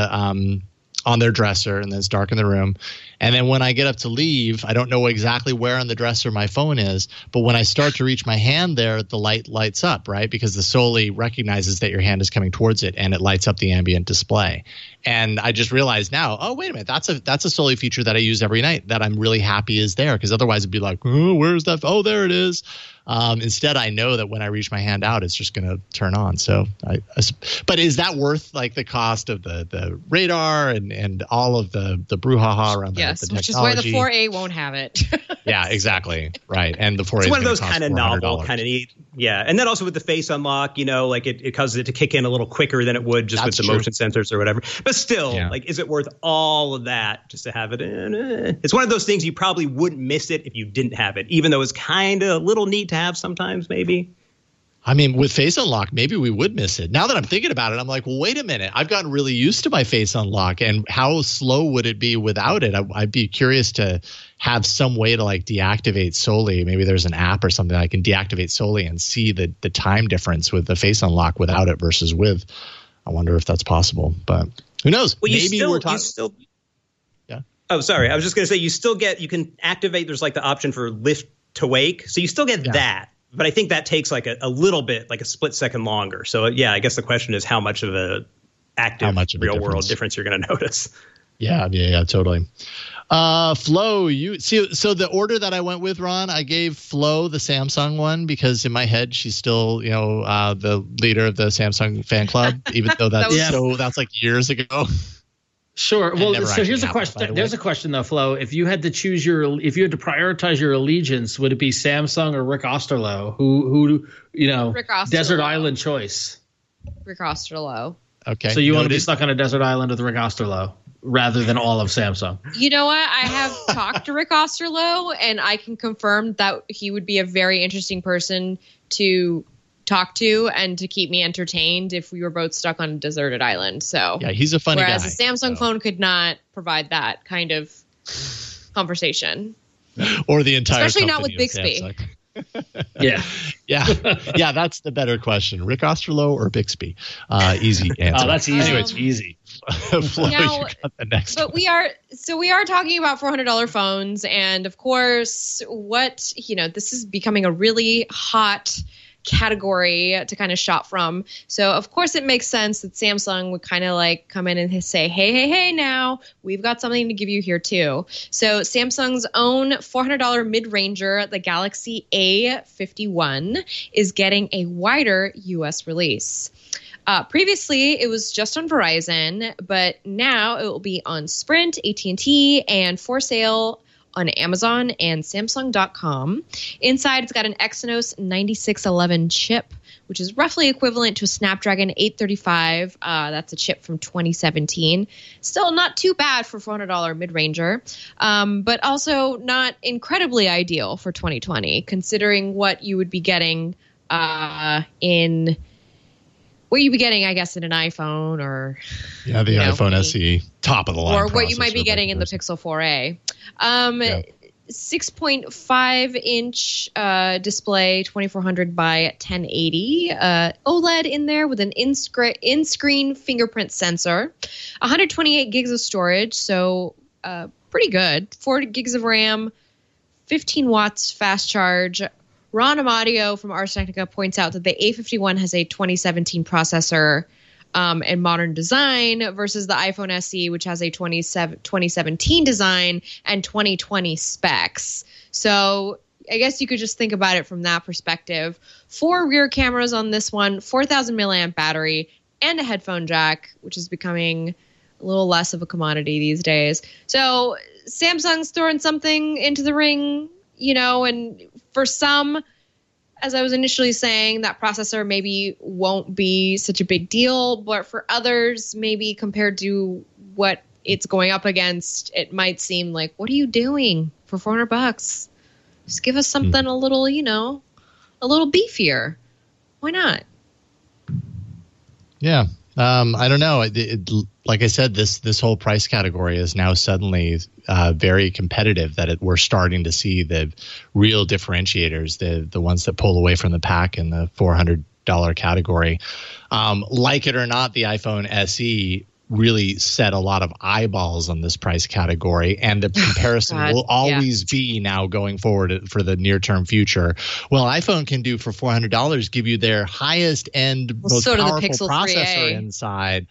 their dresser, and then it's dark in the room. And then when I get up to leave, I don't know exactly where on the dresser my phone is, but when I start to reach my hand there, the light lights up, right? Because the Soli recognizes that your hand is coming towards it, and it lights up the ambient display. And I just realized now, oh, wait a minute, that's a Soli feature that I use every night that I'm really happy is there, because otherwise it'd be like, oh, where's that? Oh, there it is. Instead, I know that when I reach my hand out, it's just going to turn on. So, but is that worth the cost of the radar and all of the brouhaha around the Yes, technology? which is why the 4A won't have it. Yeah, exactly. Right. And the 4A It's is one of gonna those cost kind of novel, kind of neat. Yeah. And then also with the face unlock, it causes it to kick in a little quicker than it would just That's with the true. motion sensors or whatever. But still, Yeah. Is it worth all of that just to have it in? It's one of those things you probably wouldn't miss it if you didn't have it, even though it's kind of a little neat to have sometimes, maybe. I mean, with Face Unlock, maybe we would miss it. Now that I'm thinking about it, I'm like, well, wait a minute. I've gotten really used to my Face Unlock, and how slow would it be without it? I'd be curious to have some way to deactivate Soli. Maybe there's an app or something I can deactivate Soli and see the time difference with the Face Unlock without it versus with. I wonder if that's possible, but who knows? Well, maybe we're talking. Yeah. Oh, sorry. I was just going to say you can activate. There's the option for lift to wake. So you still get that. But I think that takes a little bit, a split second longer. So, yeah, I guess the question is how much of a active real world difference you're going to notice. Yeah, totally. Flo, so the order that I went with, Ron, I gave Flo the Samsung one because in my head she's still, the leader of the Samsung fan club, even though that's years ago. Sure. Well, so here's a happened, question. There's a question though, Flo. If you had to prioritize your allegiance, would it be Samsung or Rick Osterloh? Who Rick Osterloh. Desert Island choice. Rick Osterloh. Okay. So you want to be stuck on a desert island with Rick Osterloh rather than all of Samsung? You know what? I have talked to Rick Osterloh, and I can confirm that he would be a very interesting person to talk to and to keep me entertained if we were both stuck on a deserted island. So yeah, he's a funny guy. Whereas a Samsung phone could not provide that kind of conversation. Or the entire Especially not company with Bixby. of Samsung. Yeah. Yeah, that's the better question. Rick Osterloh or Bixby? Easy answer. Oh, that's easy. Anyways, Easy. Flo, Now- you got the next But one. we are talking about $400 phones, and of course, this is becoming a really hot category to kind of shop from. So of course it makes sense that Samsung would kind of like come in and say, hey, now we've got something to give you here too. So Samsung's own $400 mid-ranger, the Galaxy A51, is getting a wider US release. Previously, it was just on Verizon, but now it will be on Sprint, AT&T, and for sale on Amazon and Samsung.com. Inside, it's got an Exynos 9611 chip, which is roughly equivalent to a Snapdragon 835. That's a chip from 2017. Still not too bad for $400 mid-ranger, but also not incredibly ideal for 2020, considering what you would be getting what you'd be getting, I guess, in an iPhone or the iPhone SE, top of the line, or what you might be getting in the Pixel 4a. 6.5-inch display, 2400 by 1080, OLED in there with an in-screen fingerprint sensor, 128 gigs of storage, so pretty good. 4 gigs of RAM, 15 watts fast charge. Ron Amadio from Ars Technica points out that the A51 has a 2017 processor and modern design versus the iPhone SE, which has a 2017 design and 2020 specs. So I guess you could just think about it from that perspective. 4 rear cameras on this one, 4,000 milliamp battery, and a headphone jack, which is becoming a little less of a commodity these days. So Samsung's throwing something into the ring, and for some, as I was initially saying, that processor maybe won't be such a big deal, but for others, maybe compared to what it's going up against, it might seem like, what are you doing for $400? Just give us something a little, a little beefier. Why not? Yeah. I don't know. Like I said, this whole price category is now suddenly very competitive. We're starting to see the real differentiators, the ones that pull away from the pack in the $400 category. Like it or not, the iPhone SE really set a lot of eyeballs on this price category, and the comparison will always be now going forward for the near-term future. Well, iPhone can do for $400 give you their highest end, most powerful processor inside.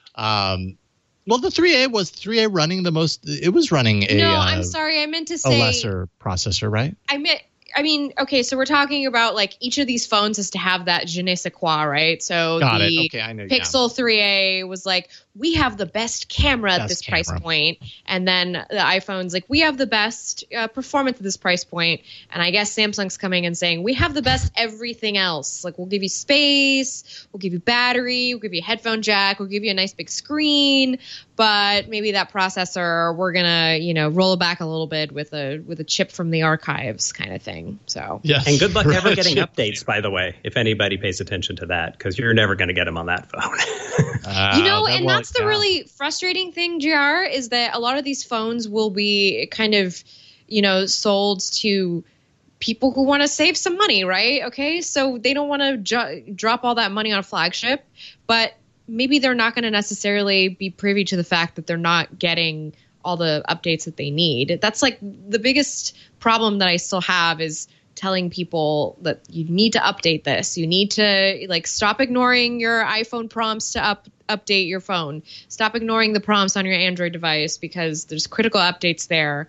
Well, the 3A was running the most. It was running a. No, I'm sorry. I meant to say a lesser processor, right? I mean, okay, so we're talking about like each of these phones has to have that je ne sais quoi, right? So the Pixel 3A was like, we have the best camera at this price point. And then the iPhone's like, we have the best performance at this price point. And I guess Samsung's coming and saying, we have the best everything else. Like, we'll give you space, we'll give you battery, we'll give you a headphone jack, we'll give you a nice big screen. But maybe that processor, we're going to, roll it back a little bit with a chip from the archives kind of thing. So yes, and good luck ever getting updates, by the way, if anybody pays attention to that, because you're never going to get them on that phone. And that's the really frustrating thing, JR, is that a lot of these phones will be kind of, sold to people who want to save some money, right? Okay, so they don't want to drop all that money on a flagship, but maybe they're not going to necessarily be privy to the fact that they're not getting all the updates that they need. That's like the biggest problem that I still have is telling people that you need to update this. You need to stop ignoring your iPhone prompts to update your phone. Stop ignoring the prompts on your Android device because there's critical updates there.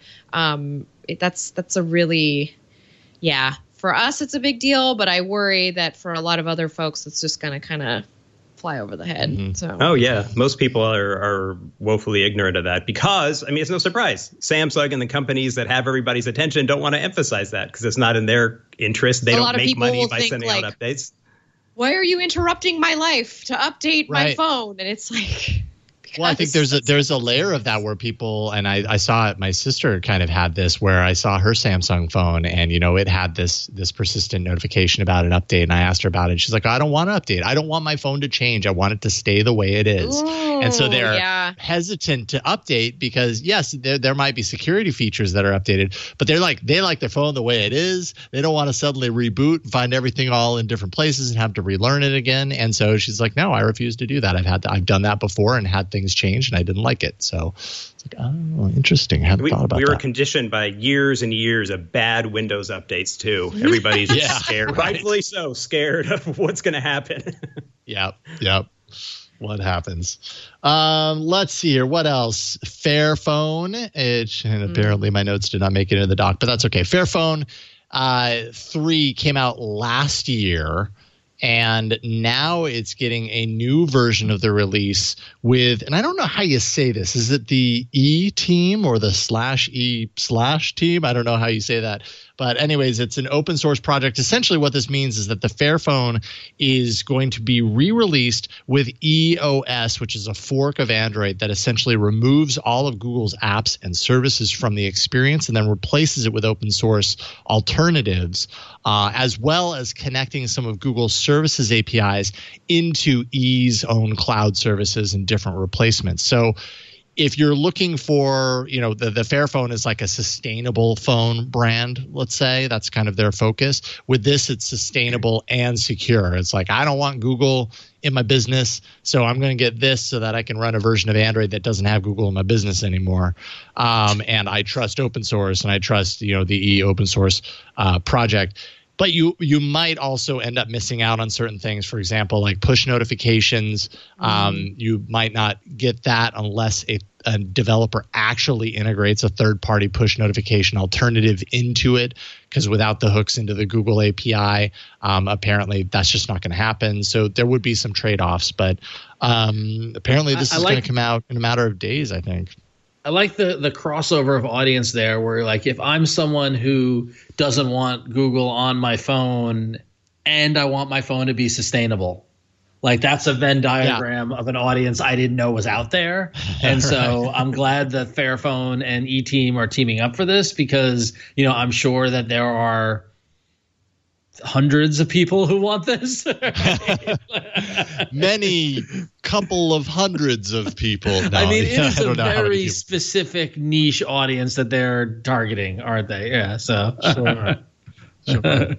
That's a really, for us, it's a big deal, but I worry that for a lot of other folks, it's just going to kind of fly over the head. Mm-hmm. So. Oh yeah, most people are woefully ignorant of that because it's no surprise. Samsung and the companies that have everybody's attention don't want to emphasize that because it's not in their interest. They don't make money by sending out updates. Why are you interrupting my life to update my phone? And it's like. Well, I think there's a layer of that where people, and I saw it, my sister kind of had this where I saw her Samsung phone and, it had this persistent notification about an update. And I asked her about it. She's like, I don't want to update. I don't want my phone to change. I want it to stay the way it is. Ooh, and so they're hesitant to update because, yes, there might be security features that are updated, but they like their phone the way it is. They don't want to suddenly reboot and find everything all in different places and have to relearn it again. And so she's like, no, I refuse to do that. I've done that before and had things things changed, and I didn't like it. So it's like, oh, interesting. I hadn't thought about that. We were conditioned by years and years of bad Windows updates too. Everybody's scared, rightfully so, scared of what's going to happen. Yep. What happens? Let's see here. What else? Fairphone. And apparently my notes did not make it into the doc, but that's okay. Fairphone 3 came out last year, and now it's getting a new version of the release with, and I don't know how you say this. Is it the E team or the /E/ team? I don't know how you say that. But anyways, it's an open source project. Essentially what this means is that the Fairphone is going to be re-released with EOS, which is a fork of Android that essentially removes all of Google's apps and services from the experience and then replaces it with open source alternatives, as well as connecting some of Google's services APIs into E's own cloud services and different replacements. So if you're looking for, the Fairphone is like a sustainable phone brand, let's say. That's kind of their focus. With this, it's sustainable and secure. It's like, I don't want Google in my business, so I'm going to get this so that I can run a version of Android that doesn't have Google in my business anymore. And I trust open source, and I trust, the E open source project. But you might also end up missing out on certain things. For example, like push notifications. You might not get that unless a developer actually integrates a third-party push notification alternative into it, because without the hooks into the Google API, apparently that's just not going to happen. So there would be some trade-offs. But apparently this is going to come out in a matter of days, I think. I like the crossover of audience there, where like if I'm someone who doesn't want Google on my phone and I want my phone to be sustainable, like that's a Venn diagram of an audience I didn't know was out there. And so I'm glad that Fairphone and E-Team are teaming up for this, because, I'm sure that there are hundreds of people who want this. Many couple of hundreds of people. No, I mean, it is a very specific niche audience that they're targeting, aren't they? Yeah. So sure.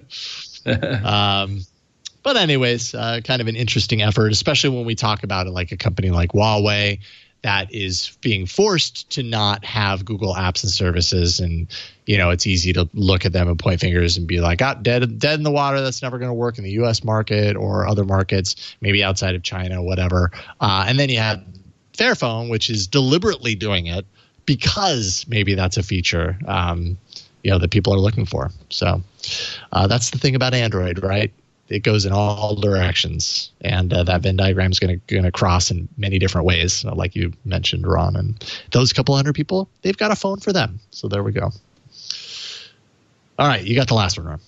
But anyways, kind of an interesting effort, especially when we talk about it like a company like Huawei that is being forced to not have Google apps and services. And, it's easy to look at them and point fingers and be like, dead in the water. That's never going to work in the U.S. market or other markets, maybe outside of China, whatever. And then you have Fairphone, which is deliberately doing it because maybe that's a feature, that people are looking for. So that's the thing about Android, right? It goes in all directions, and that Venn diagram is going to cross in many different ways, like you mentioned, Ron. And those couple hundred people, they've got a phone for them. So there we go. All right, you got the last one, Ron.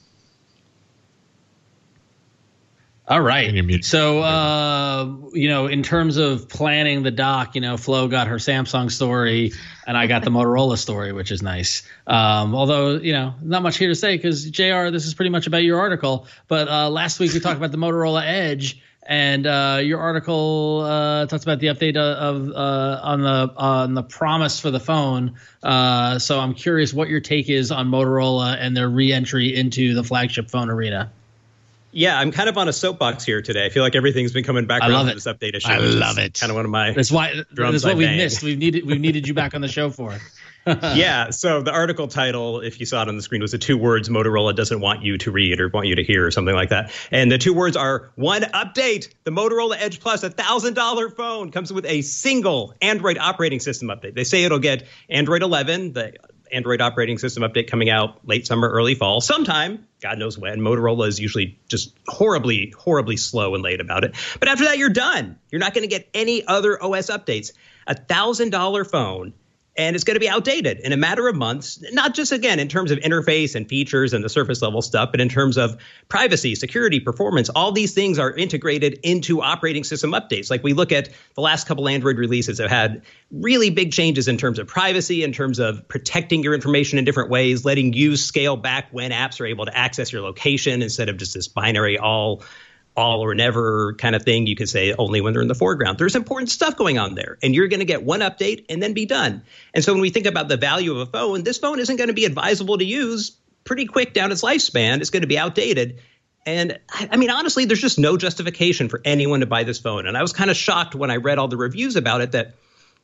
All right. So, in terms of planning the doc, Flo got her Samsung story and I got the Motorola story, which is nice. Although, not much here to say because, JR, this is pretty much about your article. But last week we talked about the Motorola Edge, and your article talks about the update on the promise for the phone. So I'm curious what your take is on Motorola and their re-entry into the flagship phone arena. Yeah, I'm kind of on a soapbox here today. I feel like everything's been coming back around to this update issue. I love it. Kind of one of my That's what we missed. We've needed you back on the show for. Yeah, so the article title, if you saw it on the screen, was the 2 words Motorola doesn't want you to read or want you to hear or something like that. And the 2 words are one update. The Motorola Edge Plus, $1,000 phone, comes with a single Android operating system update. They say it'll get Android 11, the Android operating system update coming out late summer, early fall, sometime. God knows when. Motorola is usually just horribly, horribly slow and late about it. But after that, you're done. You're not going to get any other OS updates. $1,000 phone. And it's going to be outdated in a matter of months, not just, again, in terms of interface and features and the surface level stuff, but in terms of privacy, security, performance. All these things are integrated into operating system updates. Like we look at the last couple Android releases have had really big changes in terms of privacy, in terms of protecting your information in different ways, letting you scale back when apps are able to access your location instead of just this binary all or never kind of thing. You could say only when they're in the foreground. There's important stuff going on there, and you're going to get one update and then be done. And so when we think about the value of a phone, this phone isn't going to be advisable to use pretty quick down its lifespan. It's going to be outdated. And I mean, honestly, there's just no justification for anyone to buy this phone. And I was kind of shocked when I read all the reviews about it that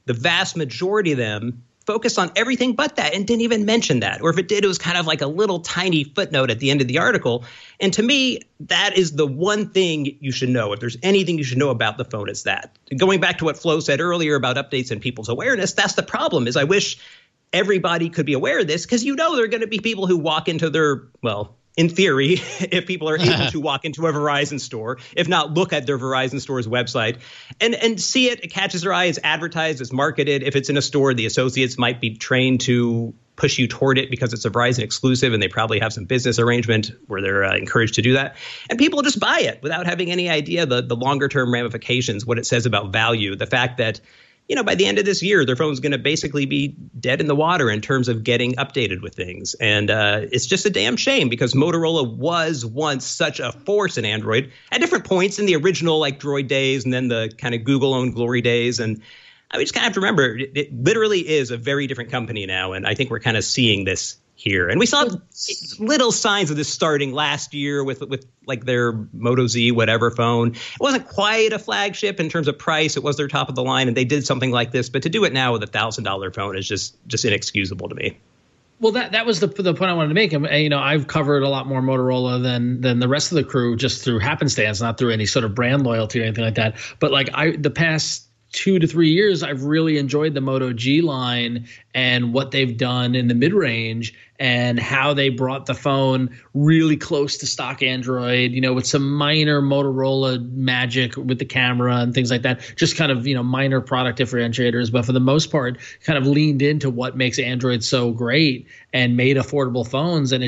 the vast majority of them focused on everything but that and didn't even mention that. Or if it did, it was kind of like a little tiny footnote at the end of the article. And to me, that is the one thing you should know. If there's anything you should know about the phone, it's that. Going back to what Flo said earlier about updates and people's awareness, that's the problem. Is I wish everybody could be aware of this, because there are going to be people who walk into their, well, in theory, if people are able to walk into a Verizon store, if not look at their Verizon store's website and see it catches their eye, it's advertised, it's marketed. If it's in a store, the associates might be trained to push you toward it because it's a Verizon exclusive, and they probably have some business arrangement where they're encouraged to do that. And people just buy it without having any idea the longer term ramifications, what it says about value, the fact that by the end of this year, their phone's going to basically be dead in the water in terms of getting updated with things. And it's just a damn shame, because Motorola was once such a force in Android at different points in the original Droid days and then the kind of Google-owned glory days. And we just kind of have to remember, it literally is a very different company now. And I think we're kind of seeing this here. And we saw little signs of this starting last year with their Moto Z whatever phone. It wasn't quite a flagship in terms of price. It was their top of the line, and they did something like this. But to do it now with $1,000 phone is just inexcusable to me. Well, that was the point I wanted to make. I've covered a lot more Motorola than the rest of the crew, just through happenstance, not through any sort of brand loyalty or anything like that. But the past 2 to 3 years, I've really enjoyed the Moto G line and what they've done in the mid-range and how they brought the phone really close to stock Android, with some minor Motorola magic with the camera and things like that, just kind of, minor product differentiators. But for the most part, kind of leaned into what makes Android so great and made affordable phones. And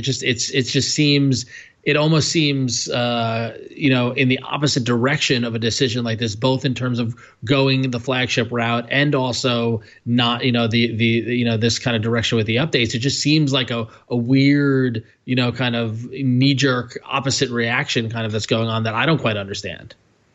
it almost seems, in the opposite direction of a decision like this, both in terms of going the flagship route and also not, this kind of direction with the updates. It just seems like a weird, kind of knee-jerk opposite reaction kind of that's going on that I don't quite understand.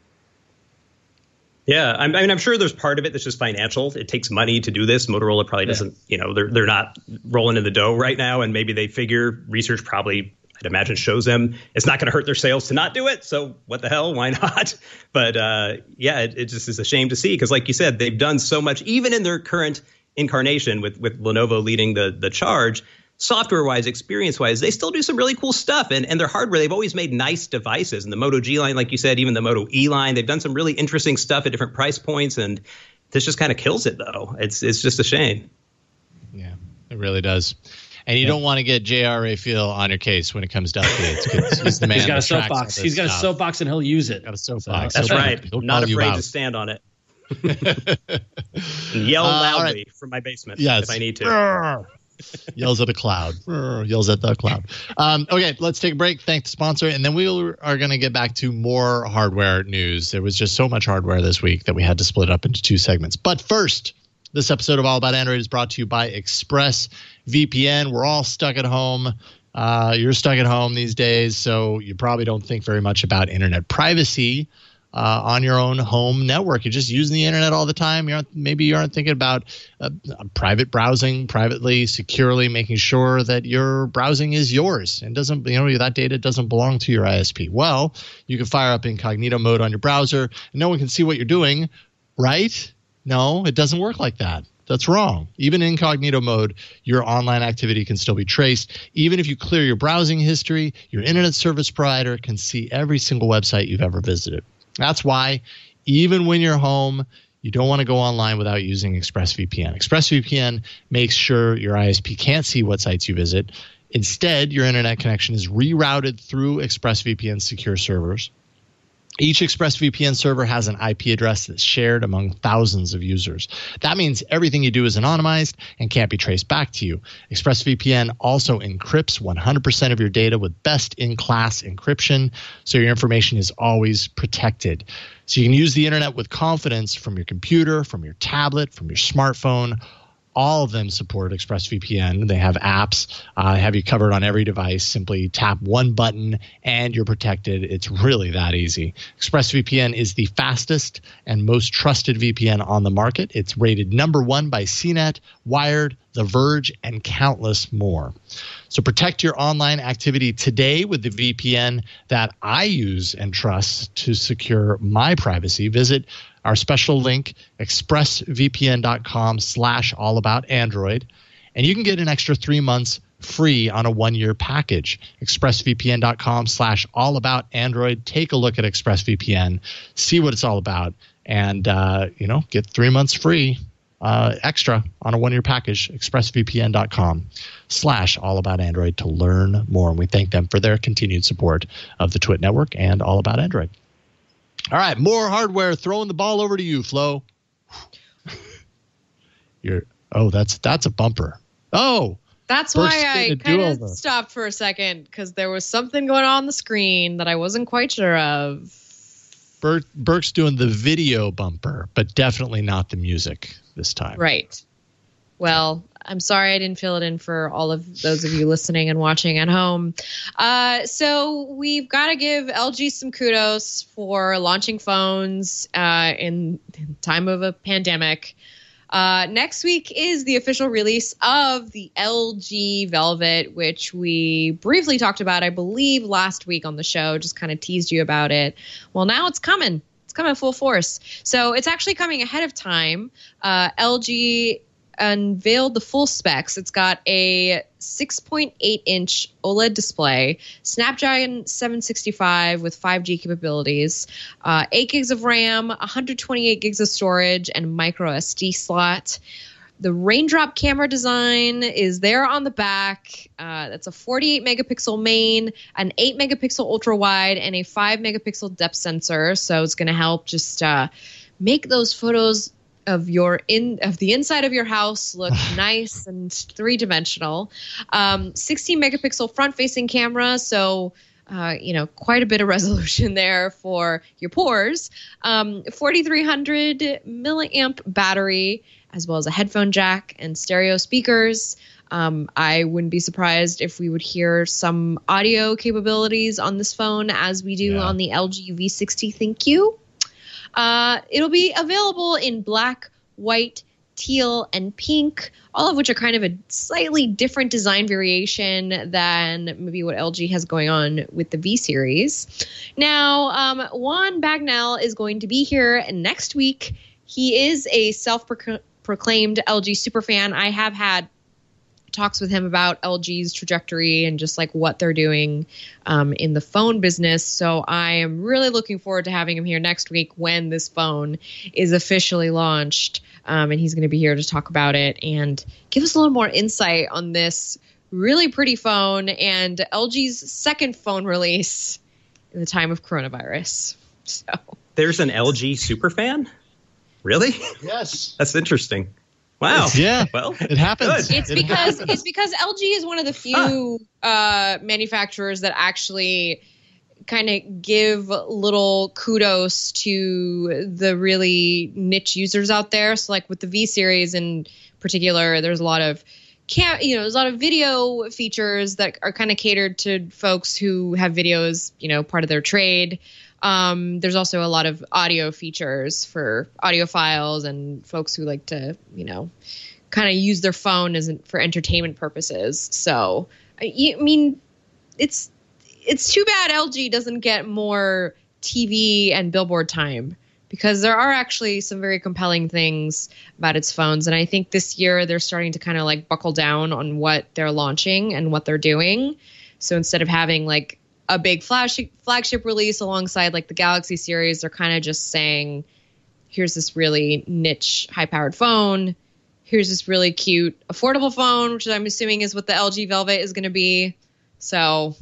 Yeah, I'm sure there's part of it that's just financial. It takes money to do this. Motorola probably doesn't, they're not rolling in the dough right now, and maybe they figure research probably, I'd imagine, shows them it's not going to hurt their sales to not do it. So what the hell? Why not? But it just is a shame to see, because like you said, they've done so much, even in their current incarnation with Lenovo leading the charge. Software-wise, experience-wise, they still do some really cool stuff. And their hardware, they've always made nice devices. And the Moto G line, like you said, even the Moto E line, they've done some really interesting stuff at different price points. And this just kind of kills it, though. It's just a shame. Yeah, it really does. And you don't want to get J.R. Raphael on your case when it comes to updates, because he's the man. He's got a soapbox. He's got a soapbox, and he'll use it. Got a soapbox. That's right. Not afraid to stand on it. And yell loudly from my basement if I need to. Yells at the cloud. Yells at the cloud. Okay, let's take a break. Thank the sponsor, and then we are going to get back to more hardware news. There was just so much hardware this week that we had to split up into 2 segments. But first, this episode of All About Android is brought to you by ExpressVPN. We're all stuck at home. You're stuck at home these days, so you probably don't think very much about internet privacy on your own home network. You're just using the internet all the time. Maybe you aren't thinking about private browsing, privately, securely, making sure that your browsing is yours and doesn't, that data doesn't belong to your ISP. Well, you can fire up incognito mode on your browser, and no one can see what you're doing, right? No, it doesn't work like that. That's wrong. Even in incognito mode, your online activity can still be traced. Even if you clear your browsing history, your internet service provider can see every single website you've ever visited. That's why, even when you're home, you don't want to go online without using ExpressVPN. ExpressVPN makes sure your ISP can't see what sites you visit. Instead, your internet connection is rerouted through ExpressVPN secure servers. Each ExpressVPN server has an IP address that's shared among thousands of users. That means everything you do is anonymized and can't be traced back to you. ExpressVPN also encrypts 100% of your data with best-in-class encryption, so your information is always protected. So you can use the internet with confidence from your computer, from your tablet, from your smartphone. All of them support ExpressVPN. They have apps, have you covered on every device. Simply tap one button and you're protected. It's really that easy. ExpressVPN is the fastest and most trusted VPN on the market. It's rated #1 by CNET, Wired, The Verge, and countless more. So protect your online activity today with the VPN that I use and trust to secure my privacy. Visit our special link, expressvpn.com/allaboutandroid, and you can get an extra 3 months free on a 1-year package. expressvpn.com/allaboutandroid. Take a look at ExpressVPN, see what it's all about, and get 3 months free extra on a 1-year package. expressvpn.com/allaboutandroid to learn more. And we thank them for their continued support of the Twit Network and All About Android. All right, more hardware. Throwing the ball over to you, Flo. That's a bumper. Oh, that's why I kind of stopped for a second, because there was something going on the screen that I wasn't quite sure of. Burke's doing the video bumper, but definitely not the music this time. Right. Well, I'm sorry I didn't fill it in for all of those of you listening and watching at home. So we've got to give LG some kudos for launching phones in time of a pandemic. Next week is the official release of the LG Velvet, which we briefly talked about, I believe, last week on the show, just kind of teased you about it. Well, now it's coming. It's coming full force. So it's actually coming ahead of time. LG unveiled the full specs. It's got a 6.8-inch OLED display, Snapdragon 765 with 5G capabilities, 8 gigs of RAM, 128 gigs of storage, and micro SD slot. The raindrop camera design is there on the back. That's a 48 megapixel main, an 8 megapixel ultra wide, and a 5 megapixel depth sensor. So it's going to help just make those photos of the inside of your house look nice and three-dimensional. 16 megapixel front-facing camera, so quite a bit of resolution there for your pores. 4300 milliamp battery, as well as a headphone jack and stereo speakers. I wouldn't be surprised if we would hear some audio capabilities on this phone as we do on the LG V60 ThinQ. It'll be available in black, white, teal, and pink, all of which are kind of a slightly different design variation than maybe what LG has going on with the V series. Now, Juan Bagnell is going to be here next week. He is a self-proclaimed LG superfan. I have had talks with him about LG's trajectory and just like what they're doing in the phone business. So I am really looking forward to having him here next week when this phone is officially launched. And he's going to be here to talk about it and give us a little more insight on this really pretty phone and LG's second phone release in the time of coronavirus. So there's an LG superfan? Really? Yes. That's interesting. Wow. Yeah. Well, it happens. Good. It's because LG is one of the few manufacturers that actually kind of give little kudos to the really niche users out there. So like with the V series in particular, there's a lot of there's a lot of video features that are kind of catered to folks who have videos, part of their trade. There's also a lot of audio features for audiophiles and folks who like to, kind of use their phone for entertainment purposes. So, I mean, it's too bad LG doesn't get more TV and billboard time, because there are actually some very compelling things about its phones. And I think this year they're starting to kind of like buckle down on what they're launching and what they're doing. So instead of having like a big flagship release alongside like the Galaxy series, they're kind of just saying, here's this really niche high-powered phone. Here's this really cute affordable phone, which I'm assuming is what the LG Velvet is going to be. So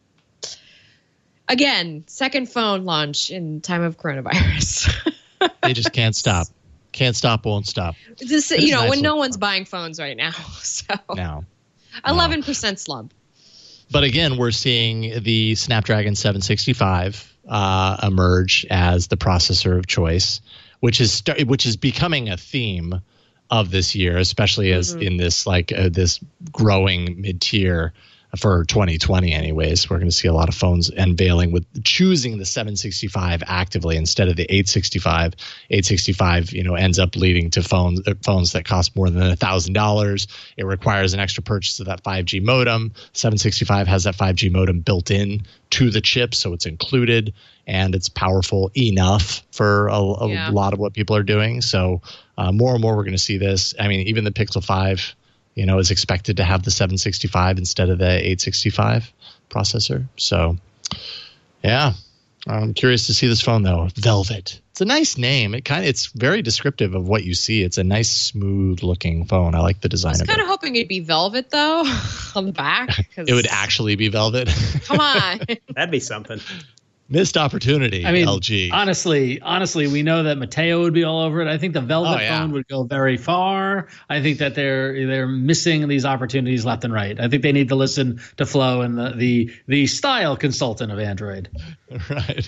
again, second phone launch in time of coronavirus. They just can't stop. Can't stop, won't stop. This, nice when no one's buying phones right now. So no. 11% slump. But again, we're seeing the Snapdragon 765 emerge as the processor of choice, which is becoming a theme of this year, especially as in this this growing mid-tier for 2020 anyways. We're going to see a lot of phones unveiling with choosing the 765 actively instead of the 865. 865, ends up leading to phones that cost more than $1,000. It requires an extra purchase of that 5G modem. 765 has that 5G modem built in to the chip, so it's included, and it's powerful enough for a lot of what people are doing. So more and more we're going to see this. I mean, even the Pixel 5 is expected to have the 765 instead of the 865 processor. So, yeah, I'm curious to see this phone though. Velvet. It's a nice name. It's very descriptive of what you see. It's a nice, smooth looking phone. I like the design of it. I was kind of hoping it'd be velvet though on the back. It would actually be velvet. Come on. That'd be something. Missed opportunity, I mean, LG. Honestly, we know that Mateo would be all over it. I think the Velvet phone would go very far. I think that they're missing these opportunities left and right. I think they need to listen to Flo and the style consultant of Android. Right.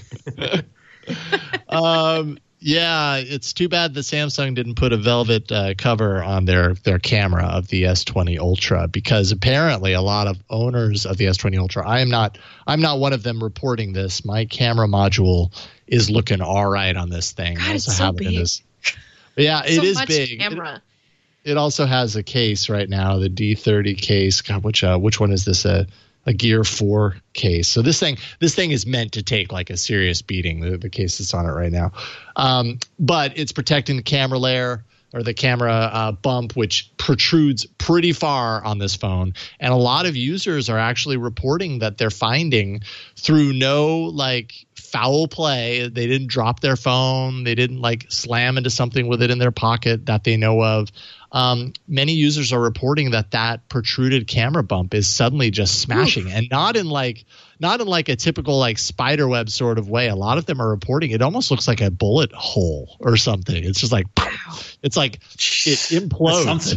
Yeah, it's too bad that Samsung didn't put a velvet cover on their camera of the S20 Ultra, because apparently a lot of owners of the S20 Ultra, I'm not one of them reporting this. My camera module is looking all right on this thing. God, it's so big. Yeah, it is big. Camera. It also has a case right now, the D30 case. God, which one is this? A Gear 4 case. So this thing is meant to take like a serious beating, the case that's on it right now. But it's protecting the camera layer, or the camera bump, which protrudes pretty far on this phone. And a lot of users are actually reporting that they're finding, through no foul play, they didn't drop their phone, they didn't slam into something with it in their pocket that they know of. Many users are reporting that protruded camera bump is suddenly just smashing. Oof. And not in a typical spider web sort of way. A lot of them are reporting it almost looks like a bullet hole or something. It's just it's like it implodes.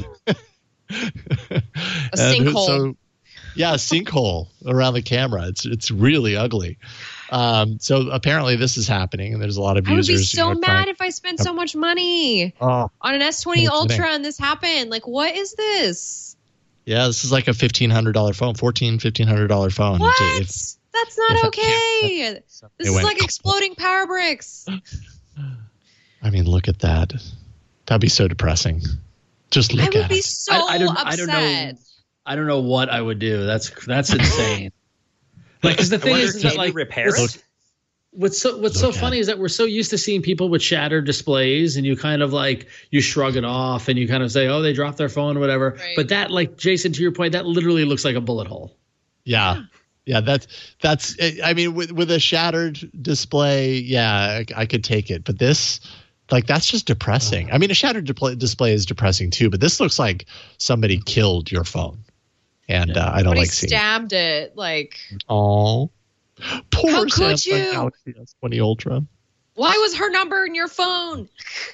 A sinkhole. So, yeah, a sinkhole around the camera. It's really ugly. So apparently this is happening, and there's a lot of users. I would be so mad if I spent so much money on an S20 Ultra and this happened. What is this? Yeah, this is like a $1,500 phone, $1,500 phone. What? That's not okay. This is like exploding power bricks. I mean, look at that. That'd be so depressing. Just look at it. I would be so upset. I don't know what I would do. That's insane. Because the thing is that repair it? What's so funny is that we're so used to seeing people with shattered displays, and you kind of you shrug it off and you kind of say, oh, they dropped their phone or whatever. Right. But that, Jason, to your point, that literally looks like a bullet hole. Yeah. Yeah, that's. I mean, with a shattered display, yeah, I could take it. But this, that's just depressing. I mean, a shattered display is depressing too. But this looks like somebody killed your phone, and I don't like seeing. Stabbed it Oh, poor how could Samsung you? Galaxy S20 Ultra. Why was her number in your phone?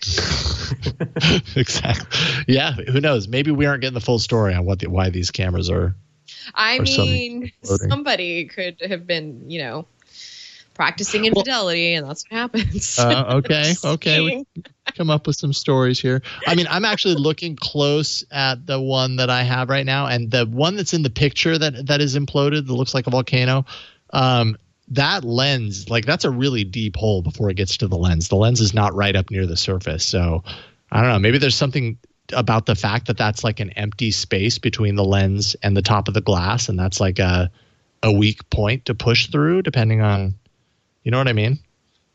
Exactly. Yeah. Who knows? Maybe we aren't getting the full story on why these cameras are. I mean, somebody could have been, practicing infidelity, and that's what happens. Okay. We come up with some stories here. I mean, I'm actually looking close at the one that I have right now, and the one that's in the picture that is imploded, that looks like a volcano. That lens, that's a really deep hole before it gets to the lens. The lens is not right up near the surface. So I don't know. Maybe there's something about the fact that that's an empty space between the lens and the top of the glass, and that's a weak point to push through, depending on, you know what I mean?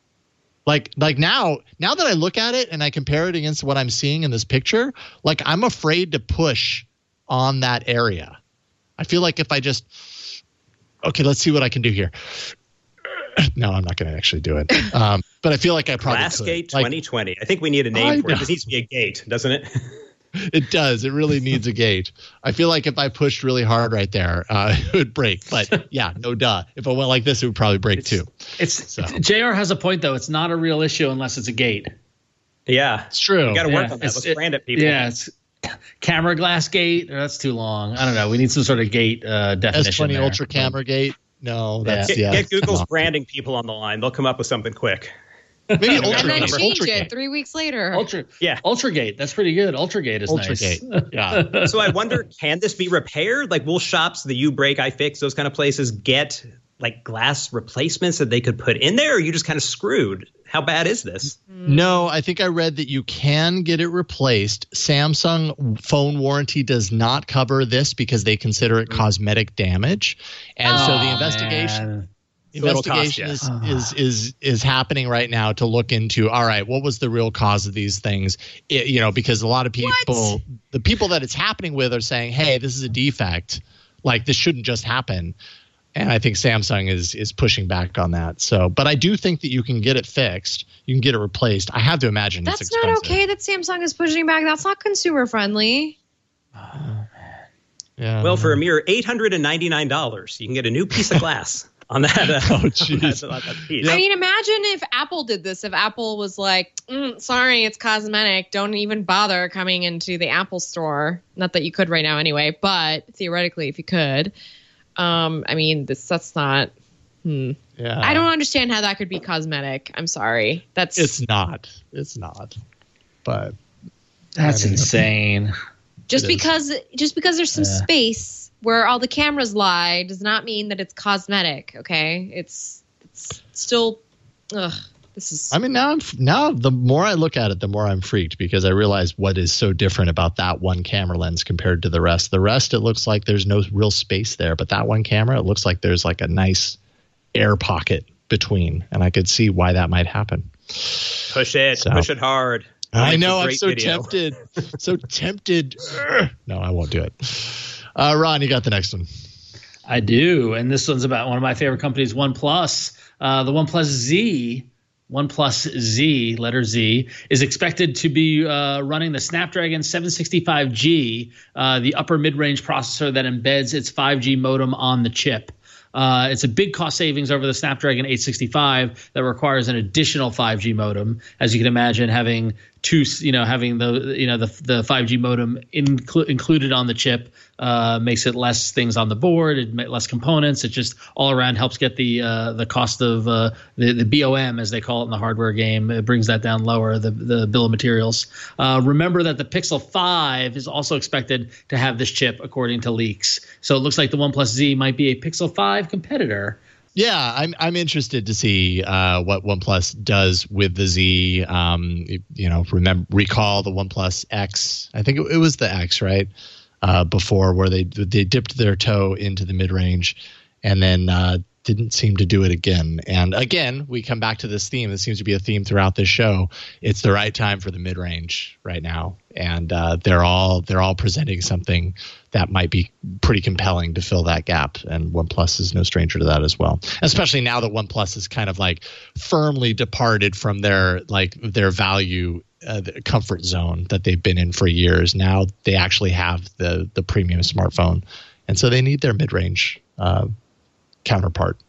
Now that I look at it and I compare it against what I'm seeing in this picture, I'm afraid to push on that area. I feel like if I just, okay, let's see what I can do here. No, I'm not going to actually do it. But I feel like I probably Glassgate 2020. I think we need a name for it. This needs to be a gate, doesn't it? It does. It really needs a gate. I feel like if I pushed really hard right there, it would break. But yeah, no duh. If I went like this, it would probably break too. JR has a point, though. It's not a real issue unless it's a gate. Yeah. It's true. You got to work on that. Let's brand it, people. Yeah, it's camera glass gate. That's too long. I don't know. We need some sort of gate definition. S20 Ultra camera gate. No, that's Get Google's branding people on the line. They'll come up with something quick. Maybe And then Ultragate. change it 3 weeks later. Ultragate. That's pretty good. Ultragate is Ultragate. nice. Yeah. So I wonder, can this be repaired? Like, will shops, the U-Break, iFix, those kind of places get like glass replacements that they could put in there? Or are you just kind of screwed? How bad is this? No, I think I read that you can get it replaced. Samsung phone warranty does not cover this because they consider it cosmetic damage. And so the investigation is happening right now to look into, all right, what was the real cause of these things? Because a lot of people, the people that it's happening with are saying, hey, this is a defect. Like, this shouldn't just happen. And I think Samsung is pushing back on that. So, but I do think that you can get it fixed. You can get it replaced. I have to imagine That's it's expensive. not okay that Samsung is pushing back. That's not consumer friendly. Yeah. Well, for a mere $899, you can get a new piece of glass on that. That piece. I mean, imagine if Apple did this. If Apple was like, sorry, it's cosmetic. Don't even bother coming into the Apple store. Not that you could right now anyway, but theoretically, if you could. I mean, that's not. Yeah. I don't understand how that could be cosmetic. I'm sorry. It's not. But that's insane. Just because there's some space where all the cameras lie does not mean that it's cosmetic. Okay, it's still. This is. I mean, now the more I look at it, the more I'm freaked because I realize what is so different about that one camera lens compared to the rest. The rest, it looks like there's no real space there, but that one camera, it looks like there's like a nice air pocket between, and I could see why that might happen. Push it hard. I know, I'm so tempted. So tempted. No, I won't do it. Ron, you got the next one. I do, and this one's about one of my favorite companies, OnePlus. The OnePlus Z, letter Z, is expected to be running the Snapdragon 765G, the upper mid-range processor that embeds its 5G modem on the chip. It's a big cost savings over the Snapdragon 865 that requires an additional 5G modem. As you can imagine, having having the 5G modem included on the chip makes it less things on the board, less components. It just all around helps get the cost of the BOM, as they call it in the hardware game. It brings that down lower, the bill of materials. Remember that the Pixel 5 is also expected to have this chip, according to leaks. So it looks like the OnePlus Z might be a Pixel 5 competitor. Yeah, I'm interested to see what OnePlus does with the Z. Recall the OnePlus X. I think it was the X, right? Before, where they dipped their toe into the mid-range and then didn't seem to do it again. And again, we come back to this theme. This seems to be a theme throughout this show. It's the right time for the mid-range right now, and they're all presenting something that might be pretty compelling to fill that gap. And OnePlus is no stranger to that as well. Especially now that OnePlus is kind of like firmly departed from their value the comfort zone that they've been in for years. Now they actually have the premium smartphone, and so they need their mid-range counterpart.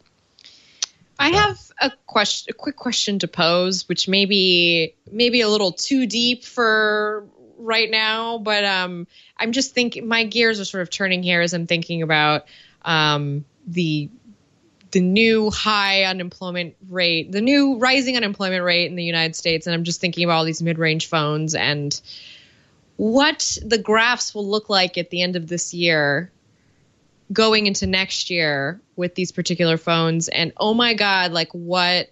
I have a quick question to pose, which may be a little too deep for right now, but I'm just thinking, my gears are sort of turning here as I'm thinking about the new high unemployment rate, the new rising unemployment rate in the United States, and I'm just thinking about all these mid-range phones and what the graphs will look like at the end of this year going into next year with these particular phones. And oh my God, like what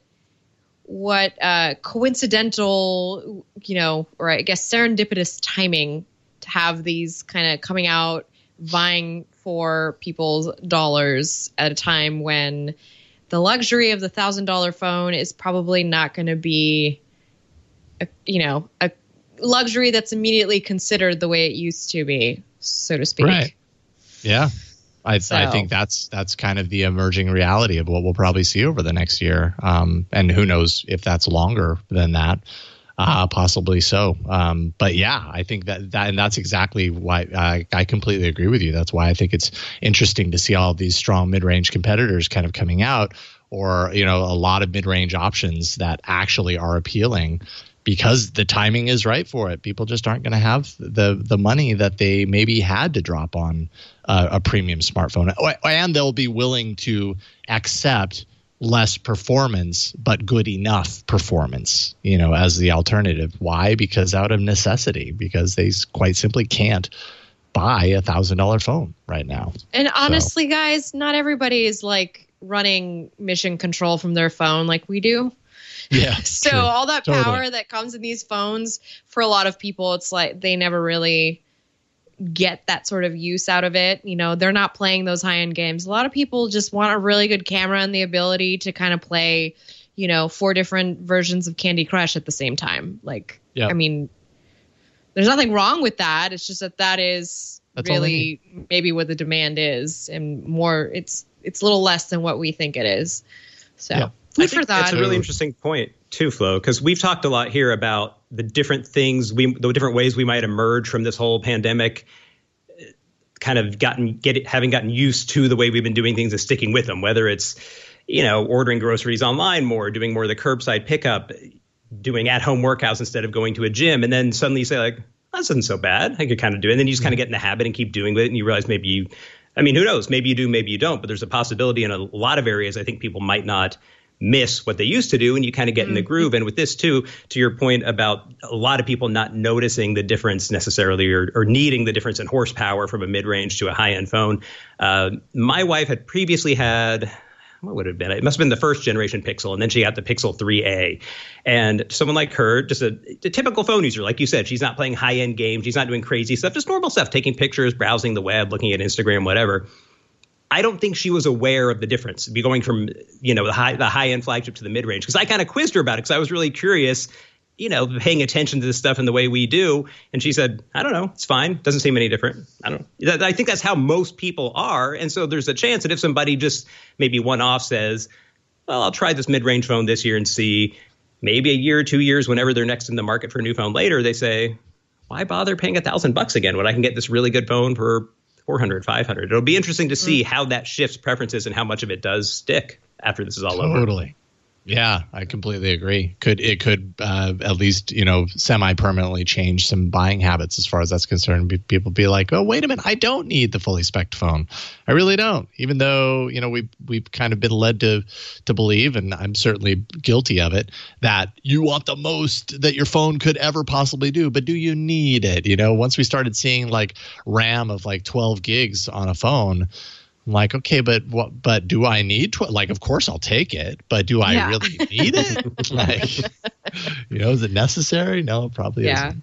coincidental, or I guess serendipitous timing to have these kind of coming out, vying for people's dollars at a time when the luxury of the $1,000 phone is probably not going to be a luxury that's immediately considered the way it used to be, so to speak. Right. Yeah. I think that's kind of the emerging reality of what we'll probably see over the next year. And who knows if that's longer than that, possibly so. But yeah, I think that and that's exactly why I completely agree with you. That's why I think it's interesting to see all of these strong mid-range competitors kind of coming out, or, a lot of mid-range options that actually are appealing, because the timing is right for it. People just aren't going to have the money that they maybe had to drop on a premium smartphone, and they'll be willing to accept less performance, but good enough performance, as the alternative. Why? Because out of necessity, because they quite simply can't buy $1,000 phone right now. And honestly, guys, not everybody is like running mission control from their phone like we do. Yeah. So true. all that Totally. power that comes in these phones, for a lot of people, it's like they never really get that sort of use out of it. They're not playing those high-end games. A lot of people just want a really good camera and the ability to kind of play, 4 different versions of Candy Crush at the same time. Like, Yep. I mean, there's nothing wrong with that. It's just that's really maybe what the demand is, and more. It's a little less than what we think it is. So. Yeah. I think that's a really interesting point too, Flo, because we've talked a lot here about the different things, the different ways we might emerge from this whole pandemic, kind of having gotten used to the way we've been doing things and sticking with them, whether it's, ordering groceries online more, doing more of the curbside pickup, doing at-home workouts instead of going to a gym. And then suddenly you say, like, that isn't so bad. I could kind of do it. And then you just kind of get in the habit and keep doing it. And you realize who knows? Maybe you do, maybe you don't. But there's a possibility in a lot of areas I think people might not miss what they used to do, and you kind of get in the groove. And with this too, to your point about a lot of people not noticing the difference necessarily, or needing the difference in horsepower from a mid-range to a high-end phone. My wife had previously had, what would it have been? It must have been the first generation Pixel, and then she got the Pixel 3a. And someone like her, just a typical phone user, like you said, she's not playing high-end games, she's not doing crazy stuff, just normal stuff, taking pictures, browsing the web, looking at Instagram, whatever. I don't think she was aware of the difference, be going from, the high-end flagship to the mid-range. Because I kind of quizzed her about it, because I was really curious, paying attention to this stuff in the way we do. And she said, I don't know, it's fine. Doesn't seem any different. I don't know. I think that's how most people are. And so there's a chance that if somebody just maybe one-off says, well, I'll try this mid-range phone this year and see, maybe a year or 2 years, whenever they're next in the market for a new phone later, they say, why bother paying $1,000 again when I can get this really good phone for $400, $500. It'll be interesting to see how that shifts preferences and how much of it does stick after this is all over. Totally. Yeah, I completely agree. It could at least, semi-permanently change some buying habits as far as that's concerned. People be like, oh, wait a minute, I don't need the fully spec'd phone. I really don't. Even though, we've kind of been led to believe, and I'm certainly guilty of it, that you want the most that your phone could ever possibly do. But do you need it? Once we started seeing like RAM of like 12 gigs on a phone, I'm like, okay, but do I need of course I'll take it, but do I really need it? Is it necessary? No, it probably isn't.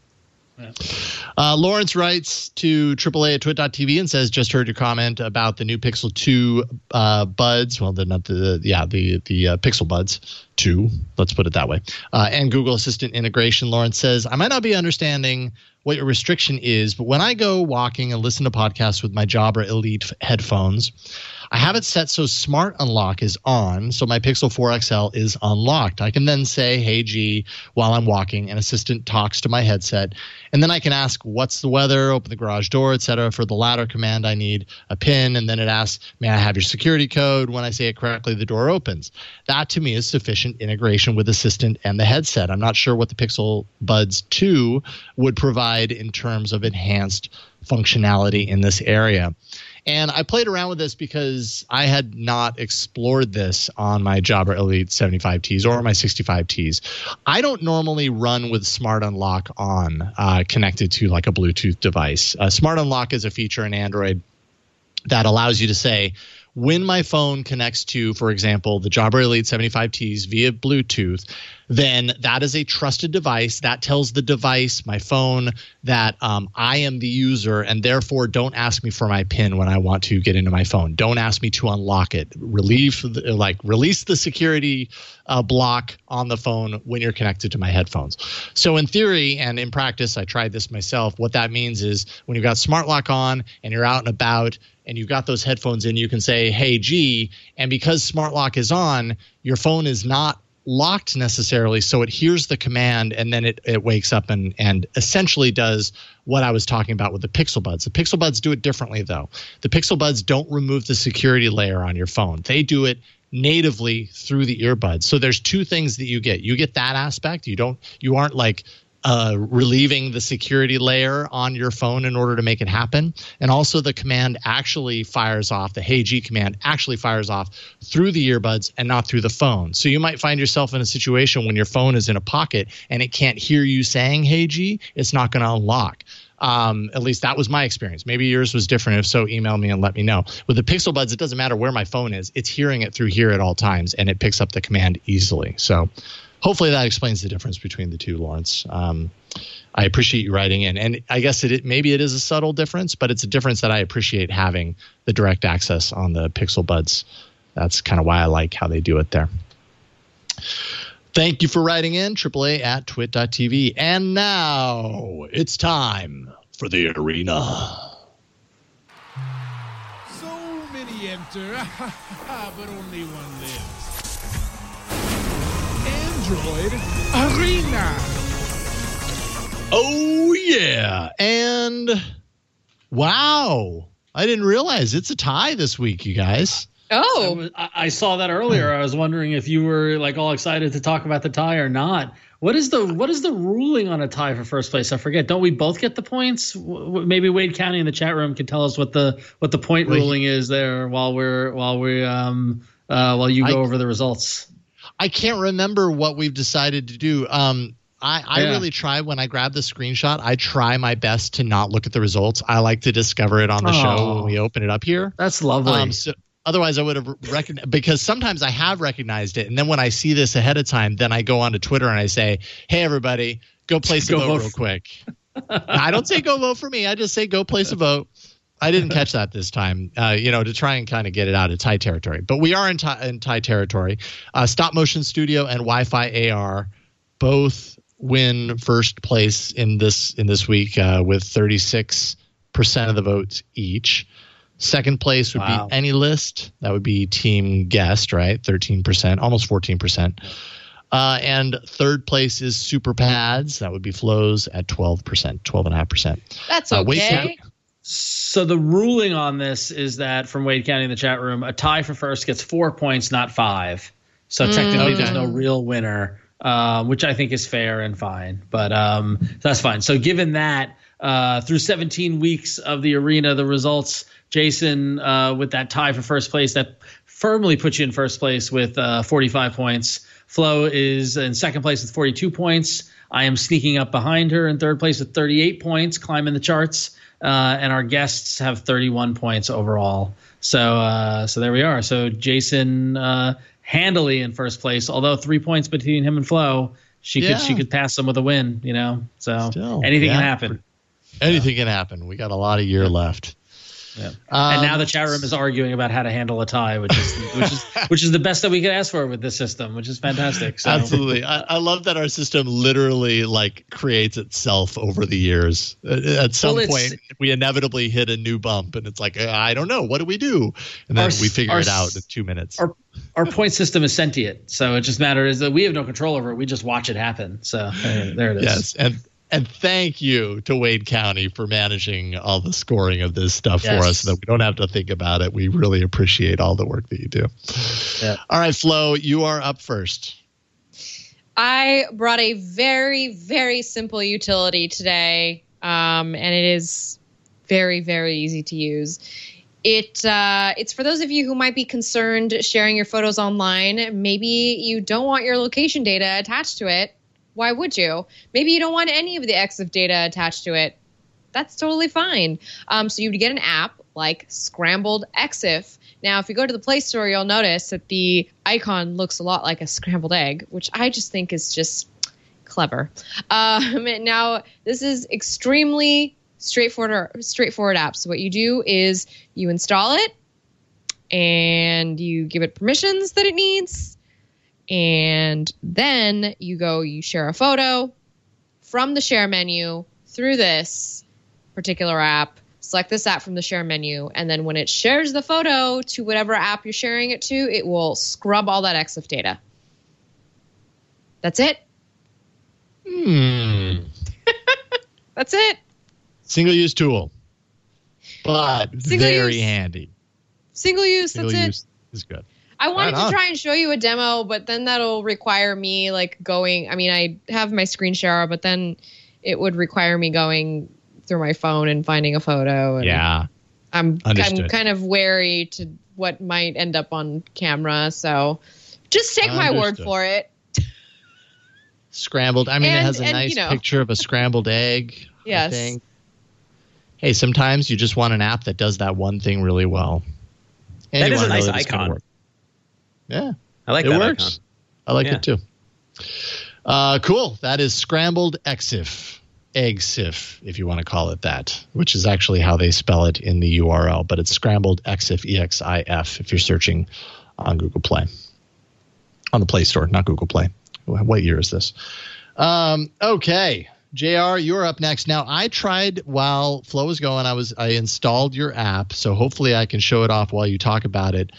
Yeah. Lawrence writes to AAA at twit.tv and says, just heard your comment about the new Pixel 2 buds. Well, they're not the Pixel Buds 2, let's put it that way. And Google Assistant integration. Lawrence says, I might not be understanding what your restriction is, but when I go walking and listen to podcasts with my Jabra Elite headphones, I have it set so Smart Unlock is on, so my Pixel 4 XL is unlocked. I can then say, hey, G, while I'm walking, and Assistant talks to my headset, and then I can ask, what's the weather, open the garage door, etc. For the latter command, I need a PIN, and then it asks, may I have your security code? When I say it correctly, the door opens. That, to me, is sufficient integration with Assistant and the headset. I'm not sure what the Pixel Buds 2 would provide in terms of enhanced functionality in this area. And I played around with this because I had not explored this on my Jabra Elite 75Ts or my 65Ts. I don't normally run with Smart Unlock on connected to like a Bluetooth device. Smart Unlock is a feature in Android that allows you to say, when my phone connects to, for example, the Jabra Elite 75Ts via Bluetooth, then that is a trusted device. That tells the device, my phone, that I am the user, and therefore don't ask me for my PIN when I want to get into my phone. Don't ask me to unlock it. Release the security block on the phone when you're connected to my headphones. So in theory and in practice, I tried this myself. What that means is when you've got Smart Lock on and you're out and about and you've got those headphones in, you can say, hey, G, and because Smart Lock is on, your phone is not locked necessarily, so it hears the command and then it wakes up and essentially does what I was talking about with the Pixel Buds. The Pixel Buds do it differently, though. The Pixel Buds don't remove the security layer on your phone. They do it natively through the earbuds. So there's two things that you get. You get that aspect. You aren't like relieving the security layer on your phone in order to make it happen. And also the command actually fires off, the Hey G command actually fires off through the earbuds and not through the phone. So you might find yourself in a situation when your phone is in a pocket and it can't hear you saying Hey G, it's not going to unlock. At least that was my experience. Maybe yours was different. If so, email me and let me know. With the Pixel Buds, it doesn't matter where my phone is. It's hearing it through here at all times, and it picks up the command easily. So hopefully that explains the difference between the two, Lawrence. I appreciate you writing in. And I guess maybe it is a subtle difference, but it's a difference that I appreciate having the direct access on the Pixel Buds. That's kind of why I like how they do it there. Thank you for writing in, AAA@twit.tv. And now it's time for the arena. So many enter, but only one lives. Android Arena. Oh, yeah. And wow. I didn't realize it's a tie this week, you guys. Oh, I saw that earlier. I was wondering if you were like all excited to talk about the tie or not. What is the ruling on a tie for first place? I forget. Don't we both get the points? Maybe Wade County in the chat room can tell us what the point ruling is there while you go over the results. I can't remember what we've decided to do. I really try when I grab the screenshot. I try my best to not look at the results. I like to discover it on the show when we open it up here. That's lovely. Otherwise, I would have recognized, because sometimes I have recognized it. And then when I see this ahead of time, then I go onto Twitter and I say, hey, everybody, go place a vote real quick. I don't say go vote for me. I just say go place a vote. I didn't catch that this time, to try and kind of get it out of tie territory. But we are in tie territory. Stop Motion Studio and Wi-Fi AR both win first place in this week with 36% of the votes each. Second place would be AnyList. That would be Team Guest, right? 13%, almost 14%. And third place is Super Pads. That would be Flows at 12%, 12.5%. That's okay. So the ruling on this is that from Wade County in the chat room, a tie for first gets 4 points, not 5. So technically there's no real winner, which I think is fair and fine. But that's fine. So given that, through 17 weeks of the arena, the results, Jason, with that tie for first place, that firmly puts you in first place with 45 points. Flo is in second place with 42 points. I am sneaking up behind her in third place with 38 points, climbing the charts. And our guests have 31 points overall. So there we are. So Jason handily in first place, although 3 points between him and Flo. She could pass him with a win, So anything can happen. Anything can happen. We got a lot of year left. Yeah. And now the chat room is arguing about how to handle a tie, which is the best that we could ask for with this system, which is fantastic. So. Absolutely. I love that our system literally creates itself over the years. At some point, we inevitably hit a new bump, and it's like, I don't know, what do we do? And then we figure it out in 2 minutes. Our point system is sentient, so it just matters that we have no control over it. We just watch it happen. So there it is. Yes, and thank you to Wade County for managing all the scoring of this stuff for us so that we don't have to think about it. We really appreciate all the work that you do. Yeah. All right, Flo, you are up first. I brought a very, very simple utility today, and it is very, very easy to use. It's for those of you who might be concerned sharing your photos online. Maybe you don't want your location data attached to it. Why would you? Maybe you don't want any of the EXIF data attached to it. That's totally fine. So you would get an app like Scrambled EXIF. Now, if you go to the Play Store, you'll notice that the icon looks a lot like a scrambled egg, which I just think is just clever. Now, this is extremely straightforward app. So what you do is you install it and you give it permissions that it needs. And then you share a photo from the share menu through this particular app. Select this app from the share menu. And then when it shares the photo to whatever app you're sharing it to, it will scrub all that EXIF data. That's it. That's it. Single-use tool. But very handy. Single use, that's it. Single use is good. I wanted to try and show you a demo, but then that'll require me like going. I mean, I have my screen share, but then it would require me going through my phone and finding a photo. And yeah. I'm kind of wary to what might end up on camera. So just take my word for it. Scrambled. I mean, it has a nice picture of a scrambled egg. Yes. I think. Hey, sometimes you just want an app that does that one thing really well. And that is a nice icon. Yeah. I like it that works. icon. I like it too. Cool. That is Scrambled EXIF. EXIF, if you want to call it that, which is actually how they spell it in the URL, but it's Scrambled EXIF, EXIF, if you're searching on Google Play. On the Play Store, not Google Play. What year is this? Okay. JR, you're up next. Now, I tried while Flo was going, I installed your app, so hopefully I can show it off while you talk about it.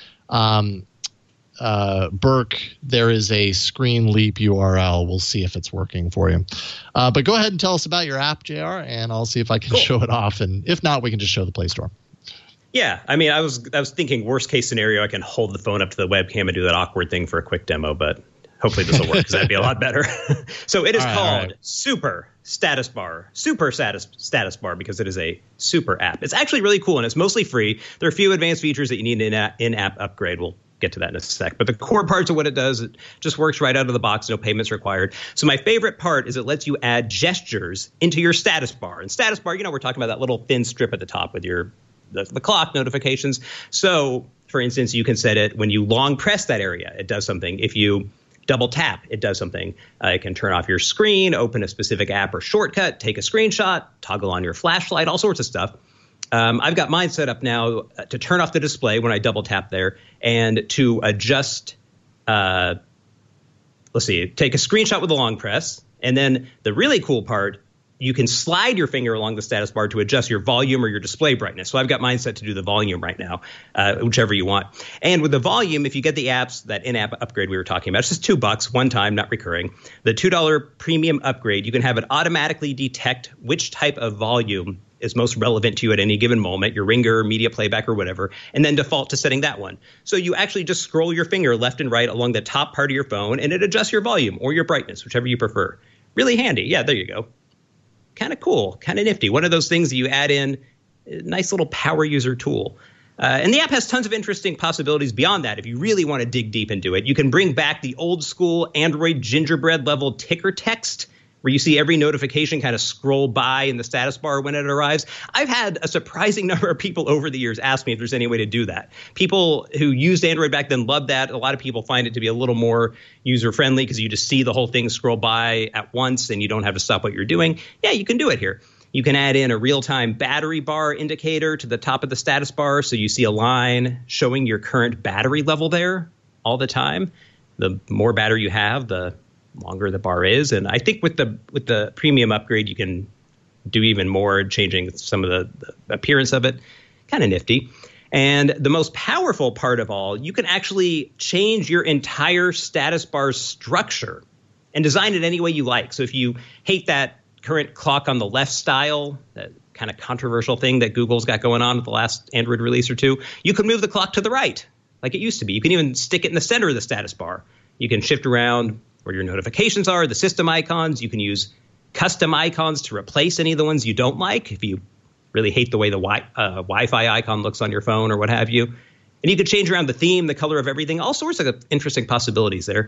Burke, there is a screen leap URL. We'll see if it's working for you. But go ahead and tell us about your app, JR, and I'll see if I can show it off. And if not, we can just show the Play Store. Yeah, I mean, I was thinking worst case scenario, I can hold the phone up to the webcam and do that awkward thing for a quick demo, but hopefully this will work because that'd be a lot better. So it is called Super Status Bar. Super Status Bar because it is a super app. It's actually really cool and it's mostly free. There are a few advanced features that you need an in-app upgrade. We'll get to that in a sec. But the core parts of what it does, it just works right out of the box. No payments required. So my favorite part is it lets you add gestures into your status bar. And status bar, we're talking about that little thin strip at the top with the clock notifications. So, for instance, you can set it when you long press that area, it does something. If you double tap, it does something. It can turn off your screen, open a specific app or shortcut, take a screenshot, toggle on your flashlight, all sorts of stuff. I've got mine set up now to turn off the display when I double tap there and to adjust. Take a screenshot with a long press. And then the really cool part, you can slide your finger along the status bar to adjust your volume or your display brightness. So I've got mine set to do the volume right now, whichever you want. And with the volume, if you get the apps, that in-app upgrade we were talking about, it's just $2, one time, not recurring. The $2 premium upgrade, you can have it automatically detect which type of volume is most relevant to you at any given moment, your ringer, media playback, or whatever, and then default to setting that one. So you actually just scroll your finger left and right along the top part of your phone, and it adjusts your volume or your brightness, whichever you prefer. Really handy. Yeah, there you go. Kind of cool, kind of nifty. One of those things that you add in, a nice little power user tool. And the app has tons of interesting possibilities beyond that. If you really want to dig deep into it, you can bring back the old school Android gingerbread level ticker text where you see every notification kind of scroll by in the status bar when it arrives. I've had a surprising number of people over the years ask me if there's any way to do that. People who used Android back then loved that. A lot of people find it to be a little more user-friendly because you just see the whole thing scroll by at once and you don't have to stop what you're doing. Yeah, you can do it here. You can add in a real-time battery bar indicator to the top of the status bar so you see a line showing your current battery level there all the time. The more battery you have, the longer the bar is. And I think with the premium upgrade, you can do even more, changing some of the appearance of it. Kind of nifty. And the most powerful part of all, you can actually change your entire status bar structure and design it any way you like. So if you hate that current clock on the left style, that kind of controversial thing that Google's got going on with the last Android release or two, you can move the clock to the right like it used to be. You can even stick it in the center of the status bar. You can shift around where your notifications are, the system icons. You can use custom icons to replace any of the ones you don't like if you really hate the way the Wi-Fi icon looks on your phone or what have you. And you can change around the theme, the color of everything, all sorts of interesting possibilities there.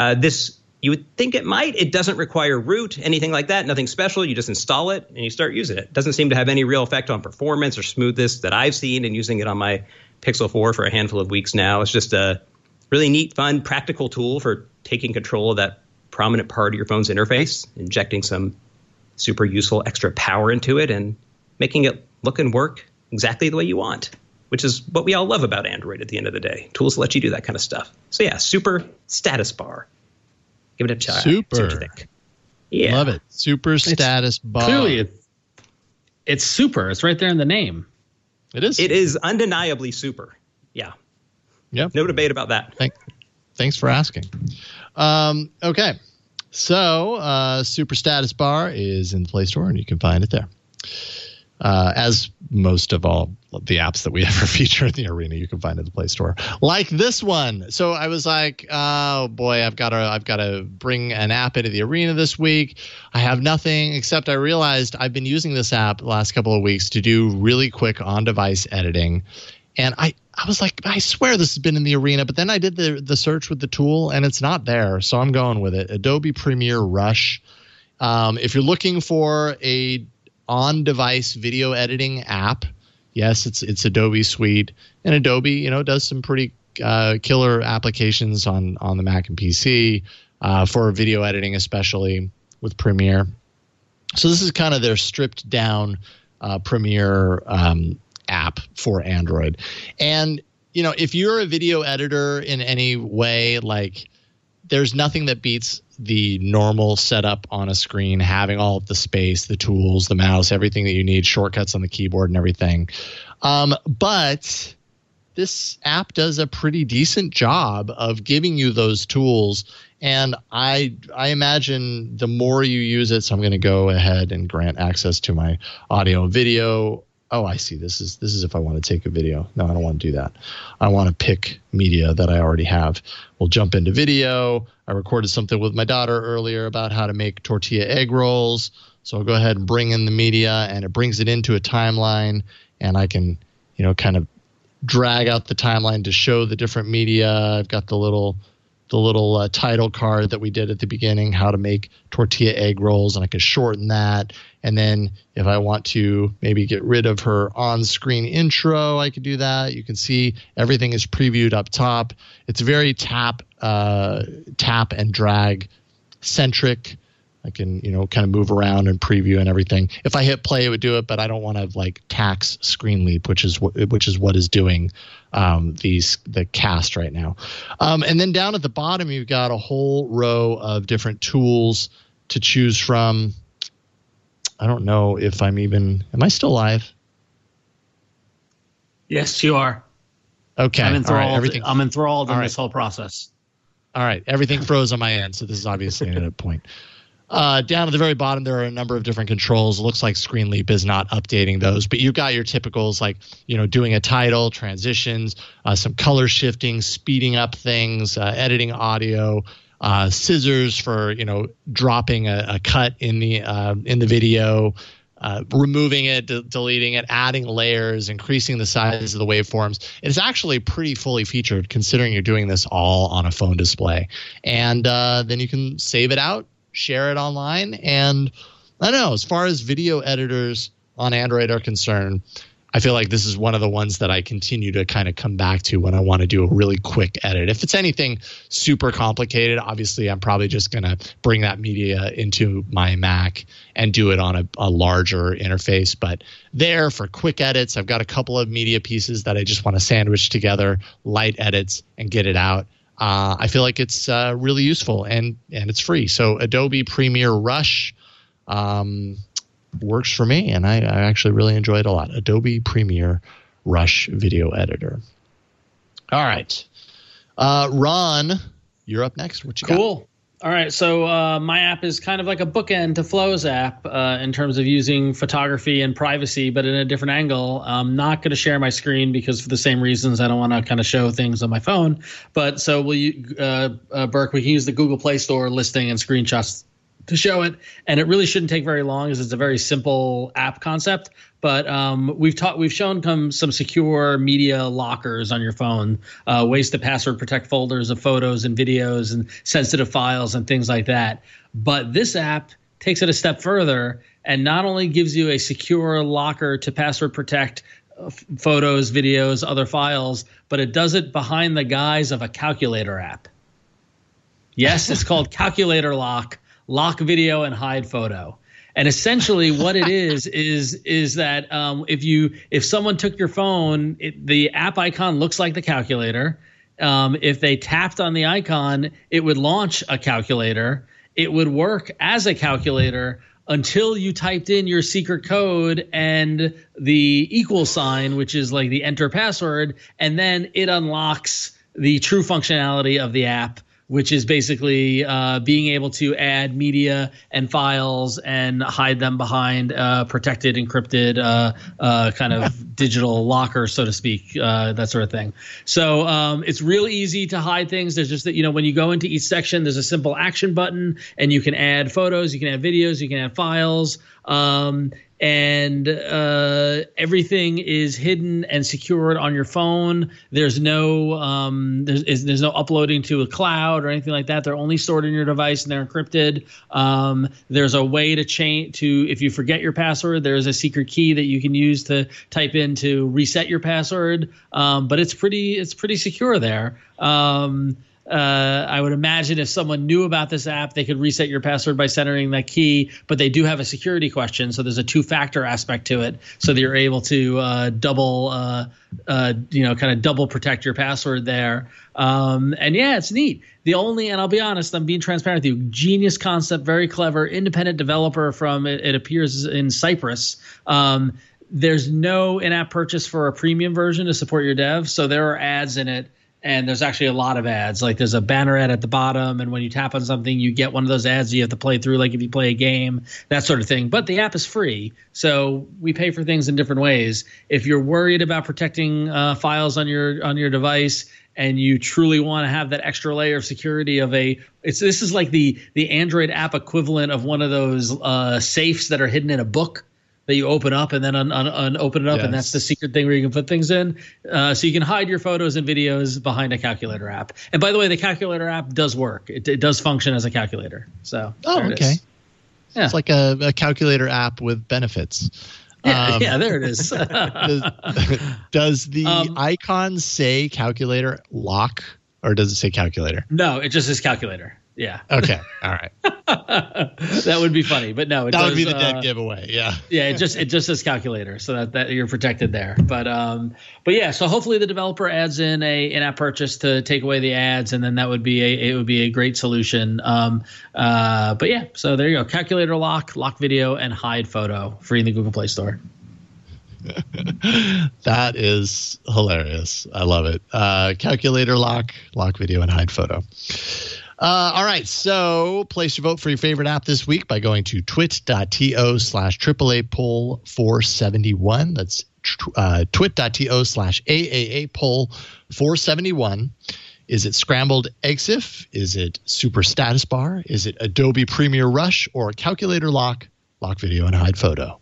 You would think it might. It doesn't require root, anything like that, nothing special. You just install it and you start using it. It doesn't seem to have any real effect on performance or smoothness that I've seen in using it on my Pixel 4 for a handful of weeks now. It's just a really neat, fun, practical tool for taking control of that prominent part of your phone's interface, injecting some super useful extra power into it and making it look and work exactly the way you want, which is what we all love about Android at the end of the day. Tools let you do that kind of stuff. So yeah, Super Status Bar. Give it a try. Super. See what you think. Yeah. Love it. Super Status Bar. Clearly, it's super. It's right there in the name. It is. It is undeniably super. Yeah. Yep. No debate about that. Thanks for asking. Okay. So Super Status Bar is in the Play Store, and you can find it there. as most of all the apps that we ever feature in the arena you can find in the Play Store, like this one. So I was like, oh boy, I've got to bring an app into the arena this week. I have nothing except I realized I've been using this app the last couple of weeks to do really quick on-device editing, and I was like, I swear this has been in the arena, but then I did the search with the tool and it's not there, so I'm going with it. Adobe Premiere Rush. If you're looking for a on-device video editing app, yes, it's Adobe Suite, and Adobe, does some pretty killer applications on the Mac and PC for video editing, especially with Premiere. So this is kind of their stripped down Premiere app for Android. And if you're a video editor in any way, like, there's nothing that beats the normal setup on a screen, having all of the space, the tools, the mouse, everything that you need, shortcuts on the keyboard and everything. But this app does a pretty decent job of giving you those tools. And I imagine the more you use it, so I'm going to go ahead and grant access to my audio and video. Oh, I see. This is if I want to take a video. No, I don't want to do that. I want to pick media that I already have. We'll jump into video. I recorded something with my daughter earlier about how to make tortilla egg rolls. So I'll go ahead and bring in the media, and it brings it into a timeline, and I can, kind of drag out the timeline to show the different media. I've got the little title card that we did at the beginning, how to make tortilla egg rolls, and I can shorten that. And then if I want to maybe get rid of her on-screen intro, I could do that. You can see everything is previewed up top. It's very tap and drag centric. I can, kind of move around and preview and everything. If I hit play, it would do it, but I don't want to tax Screen Leap, which is what is doing the cast right now. And then down at the bottom, you've got a whole row of different tools to choose from. I don't know if am I still live? Yes, you are. Okay. I'm enthralled. Right, I'm enthralled in this whole process. All right. Everything froze on my end, so this is obviously an edit point. Down at the very bottom, there are a number of different controls. It looks like Screen Leap is not updating those, but you've got your typicals like, doing a title, transitions, some color shifting, speeding up things, editing audio, scissors for, dropping a cut in the video, removing it, deleting it, adding layers, increasing the size of the waveforms. It's actually pretty fully featured considering you're doing this all on a phone display. And then you can save it out, share it online. And I don't know, as far as video editors on Android are concerned, I feel like this is one of the ones that I continue to kind of come back to when I want to do a really quick edit. If it's anything super complicated, obviously I'm probably just going to bring that media into my Mac and do it on a larger interface. But there, for quick edits, I've got a couple of media pieces that I just want to sandwich together, light edits, and get it out. I feel like it's really useful and it's free. So Adobe Premiere Rush works for me, and I actually really enjoy it a lot. Adobe Premiere Rush Video Editor. All right. Ron, you're up next. What you got? Cool. All right. So my app is kind of like a bookend to Flo's app in terms of using photography and privacy, but in a different angle. I'm not going to share my screen because for the same reasons I don't want to kind of show things on my phone. But so Burke, we can use the Google Play Store listing and screenshots to show it, and it really shouldn't take very long, as it's a very simple app concept. But we've shown some secure media lockers on your phone, ways to password protect folders of photos and videos and sensitive files and things like that. But this app takes it a step further and not only gives you a secure locker to password protect photos, videos, other files, but it does it behind the guise of a calculator app. Yes, it's called Calculator Lock. Lock video and hide photo. And essentially what it is that if someone took your phone, the app icon looks like the calculator. If they tapped on the icon, it would launch a calculator. It would work as a calculator until you typed in your secret code and the equal sign, which is like the enter password, and then it unlocks the true functionality of the app, which is basically being able to add media and files and hide them behind protected, encrypted kind of digital locker, so to speak, that sort of thing. So it's real easy to hide things. There's just that, when you go into each section, there's a simple action button, and you can add photos, you can add videos, you can add files. And everything is hidden and secured on your phone. There's no there's no uploading to a cloud or anything like that. They're only stored in your device and they're encrypted. There's a way to change if you forget your password, there's a secret key that you can use to type in to reset your password. But it's pretty secure there. I would imagine if someone knew about this app, they could reset your password by centering that key, but they do have a security question. So there's a two-factor aspect to it, so that you're able to double protect your password there. And yeah, it's neat. And I'll be honest, I'm being transparent with you, genius concept, very clever, independent developer from, it appears in Cyprus. There's no in-app purchase for a premium version to support your dev. So there are ads in it. And there's actually a lot of ads. Like there's a banner ad at the bottom, and when you tap on something, you get one of those ads you have to play through, like if you play a game, that sort of thing. But the app is free, so we pay for things in different ways. If you're worried about protecting files on your device, and you truly want to have that extra layer of security this is like the Android app equivalent of one of those safes that are hidden in a book that you open up and then open it up, yes. And that's the secret thing where you can put things in. So you can hide your photos and videos behind a calculator app. And by the way, the calculator app does work. It does function as a calculator. So okay. Yeah. It's like a calculator app with benefits. Yeah, there it is. Does the icon say calculator lock, or does it say calculator? No, it just says calculator. Yeah. Okay. All right. That would be funny, but no, that would be the dead giveaway. Yeah. Yeah. It just says calculator, so that you're protected there. But yeah. So hopefully the developer adds in an in-app purchase to take away the ads, and then that would be a great solution. But yeah. So there you go. Calculator lock video, and hide photo, free in the Google Play Store. That is hilarious. I love it. Calculator lock video, and hide photo. All right, so place your vote for your favorite app this week by going to twit.to/AAA poll 471. That's twit.to/AAA poll 471. Is it Scrambled EXIF? Is it Super Status Bar? Is it Adobe Premiere Rush, or Calculator lock video, and hide photo?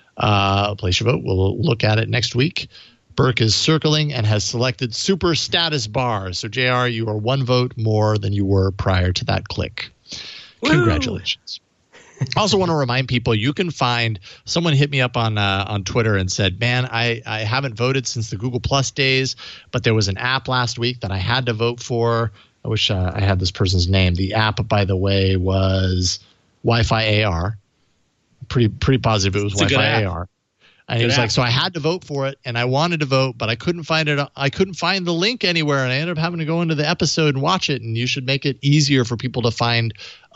Place your vote. We'll look at it next week. Burke is circling and has selected Super Status Bar. So, JR, you are one vote more than you were prior to that click. Woo! Congratulations. I also want to remind people, you can find – someone hit me up on Twitter and said, man, I haven't voted since the Google Plus days, but there was an app last week that I had to vote for. I wish I had this person's name. The app, by the way, was Wi-Fi AR. Pretty positive it was Wi-Fi AR. And he was like, so I had to vote for it, and I wanted to vote, but I couldn't find it. I couldn't find the link anywhere, and I ended up having to go into the episode and watch it. And you should make it easier for people to find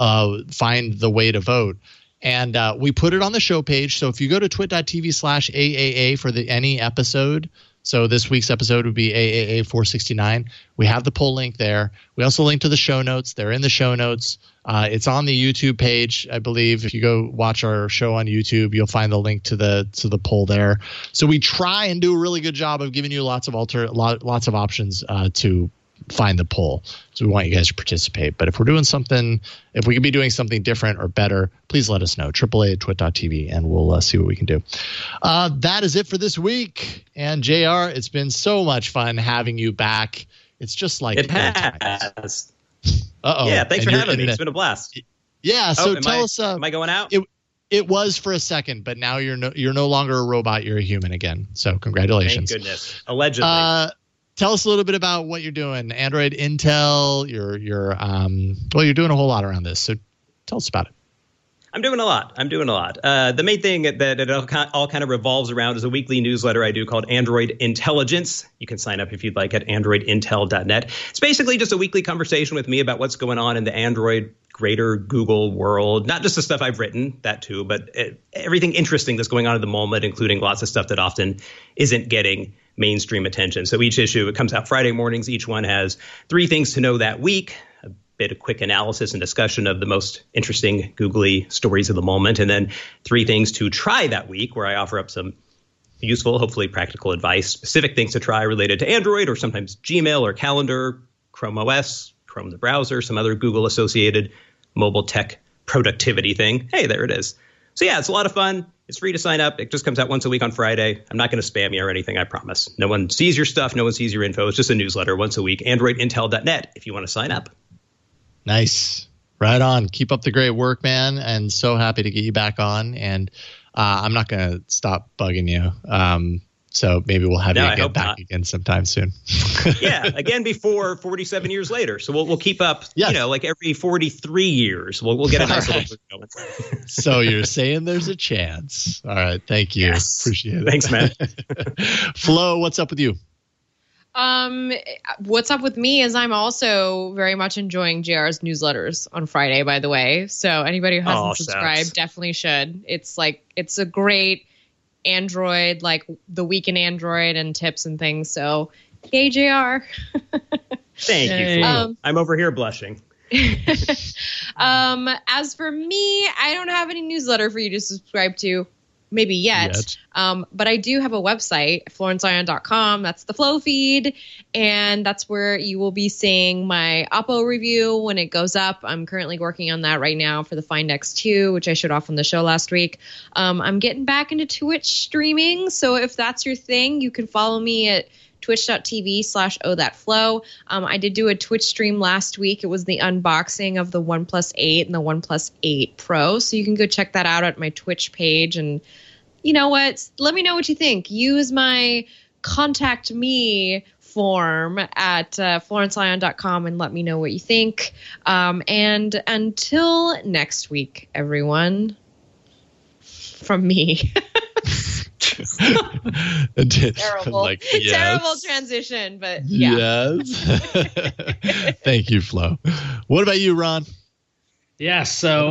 the way to vote. And we put it on the show page. So if you go to twit.tv/AAA for any episode, so this week's episode would be AAA 469. We have the poll link there. We also link to the show notes. They're in the show notes. It's on the YouTube page, I believe. If you go watch our show on YouTube, you'll find the link to the poll there. So we try and do a really good job of giving you lots of options to find the poll. So we want you guys to participate. But if we could be doing something different or better, please let us know. AAA@twit.tv, and we'll see what we can do. That is it for this week. And JR, it's been so much fun having you back. It's just like it has. Uh-oh. Yeah, thanks for having me. It's been a blast. Yeah, so tell us. Am I going out? It was for a second, but now you're no longer a robot. You're a human again. So congratulations. Thank goodness. Allegedly. Tell us a little bit about what you're doing. Android, Intel. You're doing a whole lot around this. So tell us about it. I'm doing a lot. The main thing that it all kind of revolves around is a weekly newsletter I do called Android Intelligence. You can sign up if you'd like at androidintel.net. It's basically just a weekly conversation with me about what's going on in the Android greater Google world. Not just the stuff I've written, that too, but everything interesting that's going on at the moment, including lots of stuff that often isn't getting mainstream attention. So each issue, it comes out Friday mornings. Each one has 3 things to know that week. bit of quick analysis and discussion of the most interesting googly stories of the moment. And then 3 things to try that week, where I offer up some useful, hopefully practical advice, specific things to try related to Android or sometimes Gmail or Calendar, Chrome OS, Chrome the browser, some other Google associated mobile tech productivity thing. Hey, there it is. So yeah, it's a lot of fun. It's free to sign up. It just comes out once a week on Friday. I'm not going to spam you or anything, I promise. No one sees your stuff. No one sees your info. It's just a newsletter once a week. AndroidIntel.net if you want to sign up. Nice. Right on. Keep up the great work, man. And so happy to get you back on. And I'm not going to stop bugging you. So maybe we'll have you get back again sometime soon. Yeah, again before 47 years later. So we'll keep up, like every 43 years. We'll get a nice little bit going. So you're saying there's a chance. All right, thank you. Yes. Appreciate it. Thanks, man. Flo, what's up with you? What's up with me is I'm also very much enjoying JR's newsletters on Friday, by the way. So anybody who hasn't subscribed definitely should. It's a great Android, like the week in Android and tips and things. So, yay, JR. Thank you. I'm over here blushing. As for me, I don't have any newsletter for you to subscribe to. Maybe yet. But I do have a website, FlorenceIon.com. That's the Flow feed. And that's where you will be seeing my Oppo review when it goes up. I'm currently working on that right now for the Find X2, which I showed off on the show last week. I'm getting back into Twitch streaming. So if that's your thing, you can follow me at twitch.tv/OThatFlow. I did do a Twitch stream last week. It was the unboxing of the OnePlus 8 and the OnePlus 8 Pro. So you can go check that out at my Twitch page. And you know what? Let me know what you think. Use my contact me form at FlorenceIon.com and let me know what you think. And until next week, everyone, from me. Terrible, terrible transition, but yeah. Yes. Thank you, Flo. What about you, Ron? Yeah,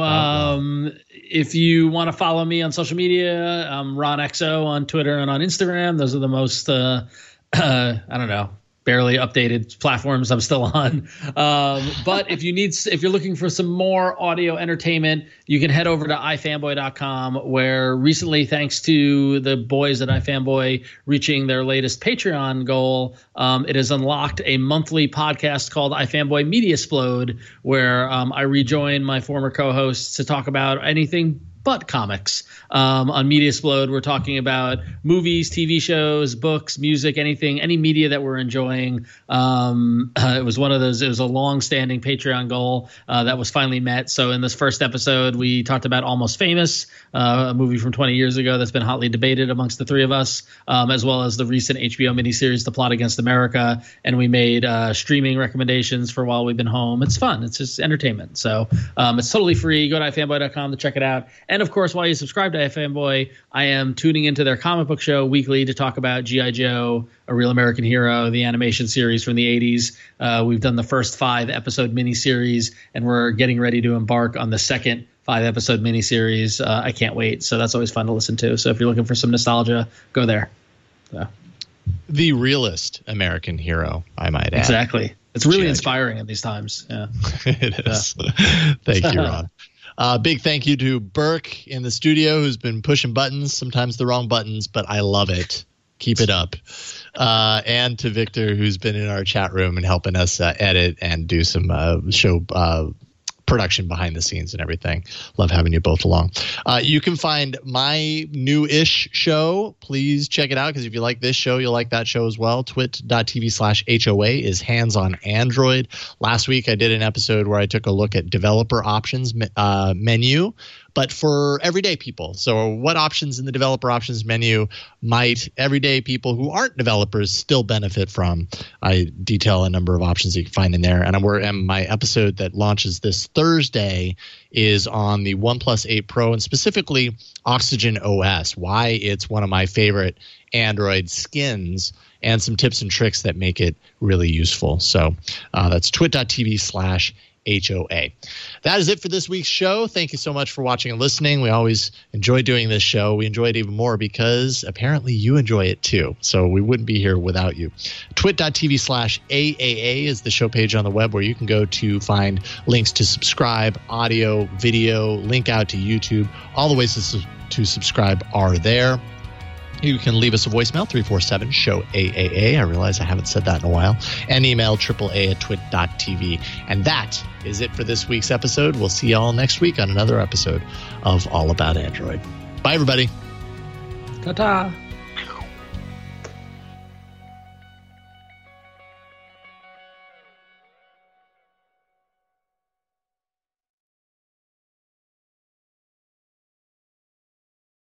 so if you want to follow me on social media, I'm RonXO on Twitter and on Instagram. Those are the most, I don't know, barely updated platforms I'm still on. But if you're looking for some more audio entertainment, you can head over to ifanboy.com, where recently, thanks to the boys at iFanboy reaching their latest Patreon goal, it has unlocked a monthly podcast called iFanboy Mediasplode, where I rejoin my former co-hosts to talk about anything but comics. On Mediasplode, we're talking about movies, TV shows, books, music, anything, any media that we're enjoying. It was one of those, it was a long-standing Patreon goal that was finally met. So in this first episode, we talked about Almost Famous, a movie from 20 years ago that's been hotly debated amongst the three of us, as well as the recent HBO miniseries, The Plot Against America. And we made streaming recommendations for while we've been home. It's fun. It's just entertainment. So it's totally free. Go to ifanboy.com to check it out. And of course, while you subscribe to iFanboy, I am tuning into their comic book show weekly to talk about G.I. Joe, A Real American Hero, the animation series from the 80s. We've done the first 5-episode miniseries, and we're getting ready to embark on the second 5-episode miniseries. I can't wait. So that's always fun to listen to. So if you're looking for some nostalgia, go there. So. The realist American hero, I might add. Exactly. It's really inspiring in these times. Yeah. It is. Thank you, Ron. Big thank you to Burke in the studio, who's been pushing buttons, sometimes the wrong buttons, but I love it. Keep it up. And to Victor, who's been in our chat room and helping us edit and do some show production behind the scenes and everything. Love having you both along. You can find my new-ish show. Please check it out, because if you like this show, you'll like that show as well. Twit.tv/HOA is Hands on Android. Last week, I did an episode where I took a look at developer options menu, but for everyday people. So what options in the developer options menu might everyday people who aren't developers still benefit from? I detail a number of options that you can find in there. And my episode that launches this Thursday is on the OnePlus 8 Pro, and specifically Oxygen OS, why it's one of my favorite Android skins, and some tips and tricks that make it really useful. So that's twit.tv/HOA. That is it for this week's show. Thank you so much for watching and listening. We always enjoy doing this show. We enjoy it even more because apparently you enjoy it too. So we wouldn't be here without you. Twit.tv/AAA is the show page on the web where you can go to find links to subscribe, audio, video, link out to YouTube. All the ways to subscribe are there. You can leave us a voicemail, 347-SHOW-AAA. I realize I haven't said that in a while. And email AAA@twit.tv. And that is it for this week's episode. We'll see you all next week on another episode of All About Android. Bye, everybody. Ta-ta.